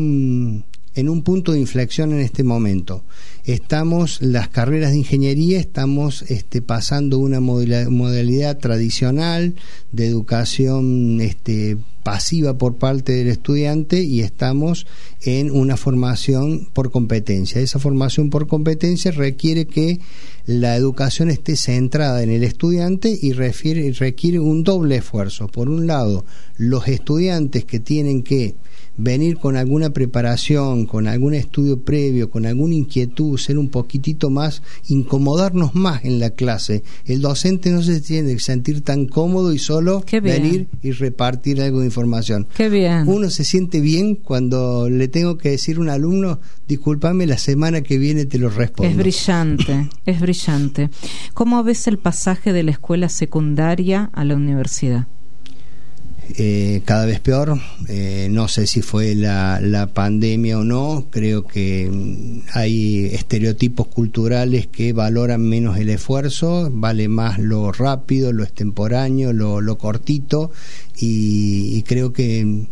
S6: un punto de inflexión en este momento. Las carreras de ingeniería, estamos pasando una modalidad tradicional de educación pasiva por parte del estudiante, y estamos en una formación por competencia. Esa formación por competencia requiere que la educación esté centrada en el estudiante y requiere un doble esfuerzo. Por un lado, los estudiantes que tienen que venir con alguna preparación, con algún estudio previo, con alguna inquietud, ser un poquitito más, incomodarnos más en la clase. El docente no se tiene que sentir tan cómodo y solo venir y repartir algo de información.
S3: Qué bien.
S6: Uno se siente bien cuando le tengo que decir a un alumno, discúlpame, la semana que viene te lo respondo.
S3: Es brillante, es brillante. ¿Cómo ves el pasaje de la escuela secundaria a la universidad?
S6: Cada vez peor. No sé si fue la pandemia o no. Creo que hay estereotipos culturales que valoran menos el esfuerzo, vale más lo rápido, lo extemporáneo, lo cortito, y creo que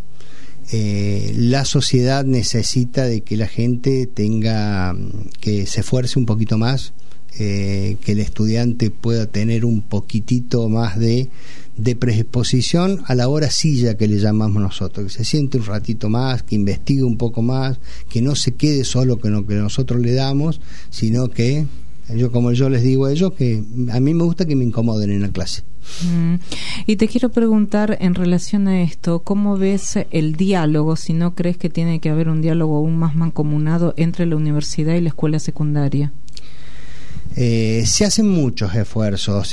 S6: la sociedad necesita de que la gente que se esfuerce un poquito más, que el estudiante pueda tener un poquitito más de predisposición a la hora silla, que le llamamos nosotros, que se siente un ratito más, que investigue un poco más, que no se quede solo con lo que nosotros le damos, sino que Como yo les digo a ellos, que a mí me gusta que me incomoden en la clase.
S3: Y te quiero preguntar en relación a esto, ¿cómo ves el diálogo? Si no crees que tiene que haber un diálogo aún más mancomunado entre la universidad y la escuela secundaria.
S6: Se hacen muchos esfuerzos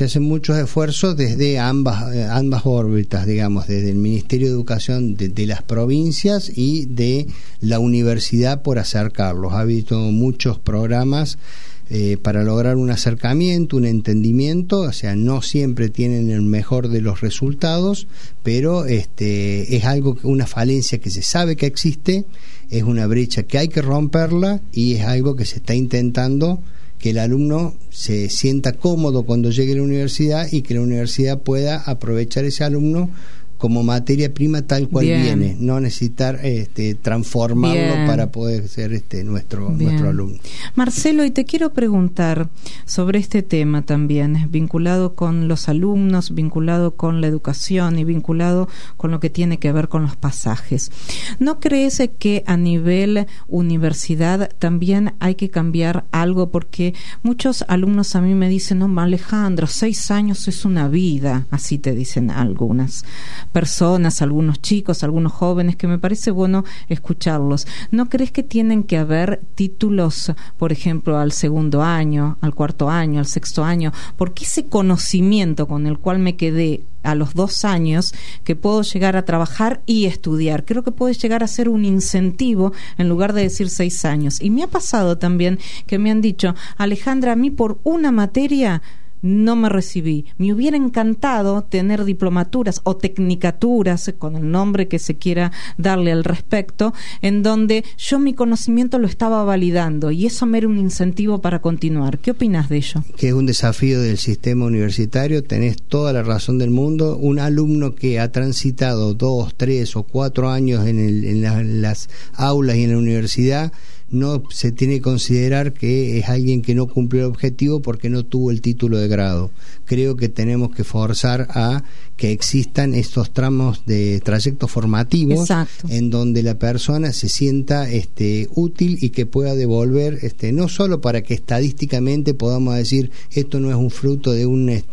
S6: desde ambas órbitas, digamos, desde el Ministerio de Educación de las provincias y de la universidad por acercarlos. Ha habido muchos programas para lograr un acercamiento, un entendimiento, o sea, no siempre tienen el mejor de los resultados, pero es algo, una falencia que se sabe que existe, es una brecha que hay que romperla y es algo que se está intentando, que el alumno se sienta cómodo cuando llegue a la universidad y que la universidad pueda aprovechar ese alumno como materia prima tal cual viene, no necesitar transformarlo para poder ser nuestro alumno.
S3: Marcelo, y te quiero preguntar sobre este tema también, vinculado con los alumnos, vinculado con la educación y vinculado con lo que tiene que ver con los pasajes. ¿No crees que a nivel universidad también hay que cambiar algo? Porque muchos alumnos a mí me dicen, no, Alejandro, 6 años es una vida, así te dicen algunas personas, algunos chicos, algunos jóvenes, que me parece bueno escucharlos. ¿No crees que tienen que haber títulos, por ejemplo, al 2º año, al 4º año, al 6º año? Porque ese conocimiento con el cual me quedé a los 2 años, que puedo llegar a trabajar y estudiar, creo que puede llegar a ser un incentivo en lugar de decir 6 años. Y me ha pasado también que me han dicho, Alejandra, a mí por una materia no me recibí. Me hubiera encantado tener diplomaturas o tecnicaturas, con el nombre que se quiera darle al respecto, en donde yo mi conocimiento lo estaba validando y eso me era un incentivo para continuar. ¿Qué opinas de ello?
S6: Que es un desafío del sistema universitario, tenés toda la razón del mundo. Un alumno que ha transitado 2, 3 o 4 años en las aulas y en la universidad, no se tiene que considerar que es alguien que no cumplió el objetivo porque no tuvo el título de grado. Creo que tenemos que forzar a que existan estos tramos de trayectos formativos. Exacto. En donde la persona se sienta útil y que pueda devolver, no solo para que estadísticamente podamos decir esto no es un fruto de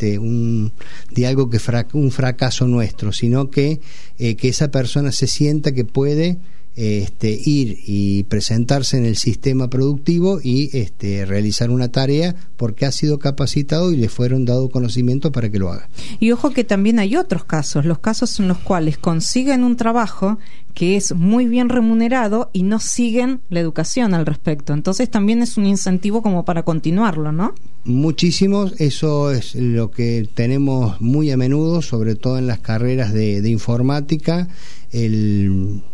S6: de algo que un fracaso nuestro, sino que esa persona se sienta que puede ir y presentarse en el sistema productivo y realizar una tarea porque ha sido capacitado y le fueron dados conocimientos para que lo haga.
S3: Y ojo que también hay otros casos, los casos en los cuales consiguen un trabajo que es muy bien remunerado y no siguen la educación al respecto. Entonces también es un incentivo como para continuarlo, ¿no?
S6: Muchísimos, eso es lo que tenemos muy a menudo, sobre todo en las carreras de informática. El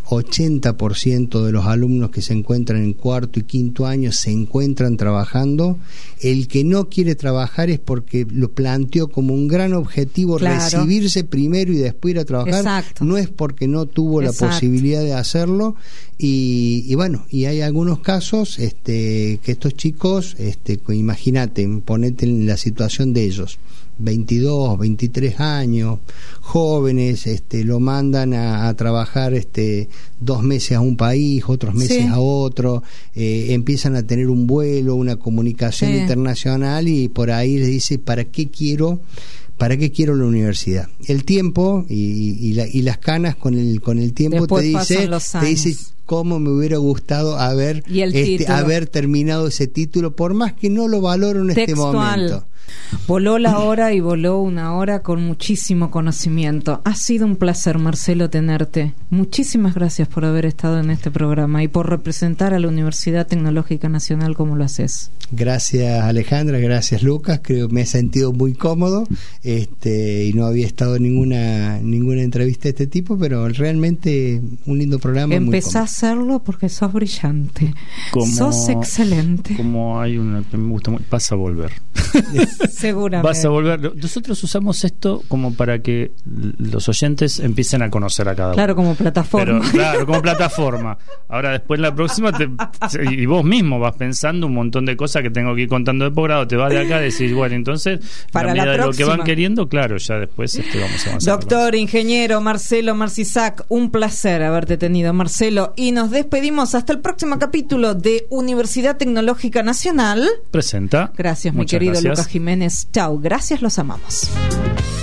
S6: 80% de los alumnos que se encuentran en 4º y 5º año se encuentran trabajando. El que no quiere trabajar es porque lo planteó como un gran objetivo, recibirse primero y después ir a trabajar. Exacto. No es porque no tuvo la posibilidad de hacerlo. Y bueno, y hay algunos casos que estos chicos, imagínate, ponete en la situación de ellos, 22, 23 años, jóvenes, lo mandan a trabajar 2 meses a un país, otros meses a otro, empiezan a tener un vuelo, una comunicación internacional y por ahí les dice, ¿para qué quiero la universidad? El tiempo y las canas con el tiempo te dice cómo me hubiera gustado haber terminado ese título, por más que no lo valoro en este momento.
S3: Voló la hora y voló una hora con muchísimo conocimiento. Ha sido un placer, Marcelo, tenerte. Muchísimas gracias por haber estado en este programa y por representar a la Universidad Tecnológica Nacional como lo haces.
S6: Gracias, Alejandra, gracias, Lucas. Creo que me he sentido muy cómodo y no había estado en ninguna entrevista de este tipo, pero realmente un lindo programa.
S3: Empezá a hacerlo porque sos brillante, sos excelente.
S4: Como hay una que me gusta mucho, pasa a volver.
S3: Seguramente.
S4: Vas a volver. Nosotros usamos esto como para que los oyentes empiecen a conocer a cada uno.
S3: Claro, como plataforma.
S4: Pero, claro, como plataforma. Ahora, después la próxima, y vos mismo vas pensando un montón de cosas que tengo que ir contando de posgrado, te vas de acá y decís, bueno, entonces,
S3: para
S4: a medida
S3: la
S4: de lo que
S3: próxima.
S4: van queriendo, claro, ya después vamos a avanzar.
S3: Doctor, ingeniero Marcelo Marcisac, un placer haberte tenido, Marcelo, y nos despedimos hasta el próximo capítulo de Universidad Tecnológica Nacional
S4: Presenta.
S3: Gracias, mi
S4: Muchas
S3: querido
S4: gracias.
S3: Lucas Jiménez. Chau, gracias, los amamos.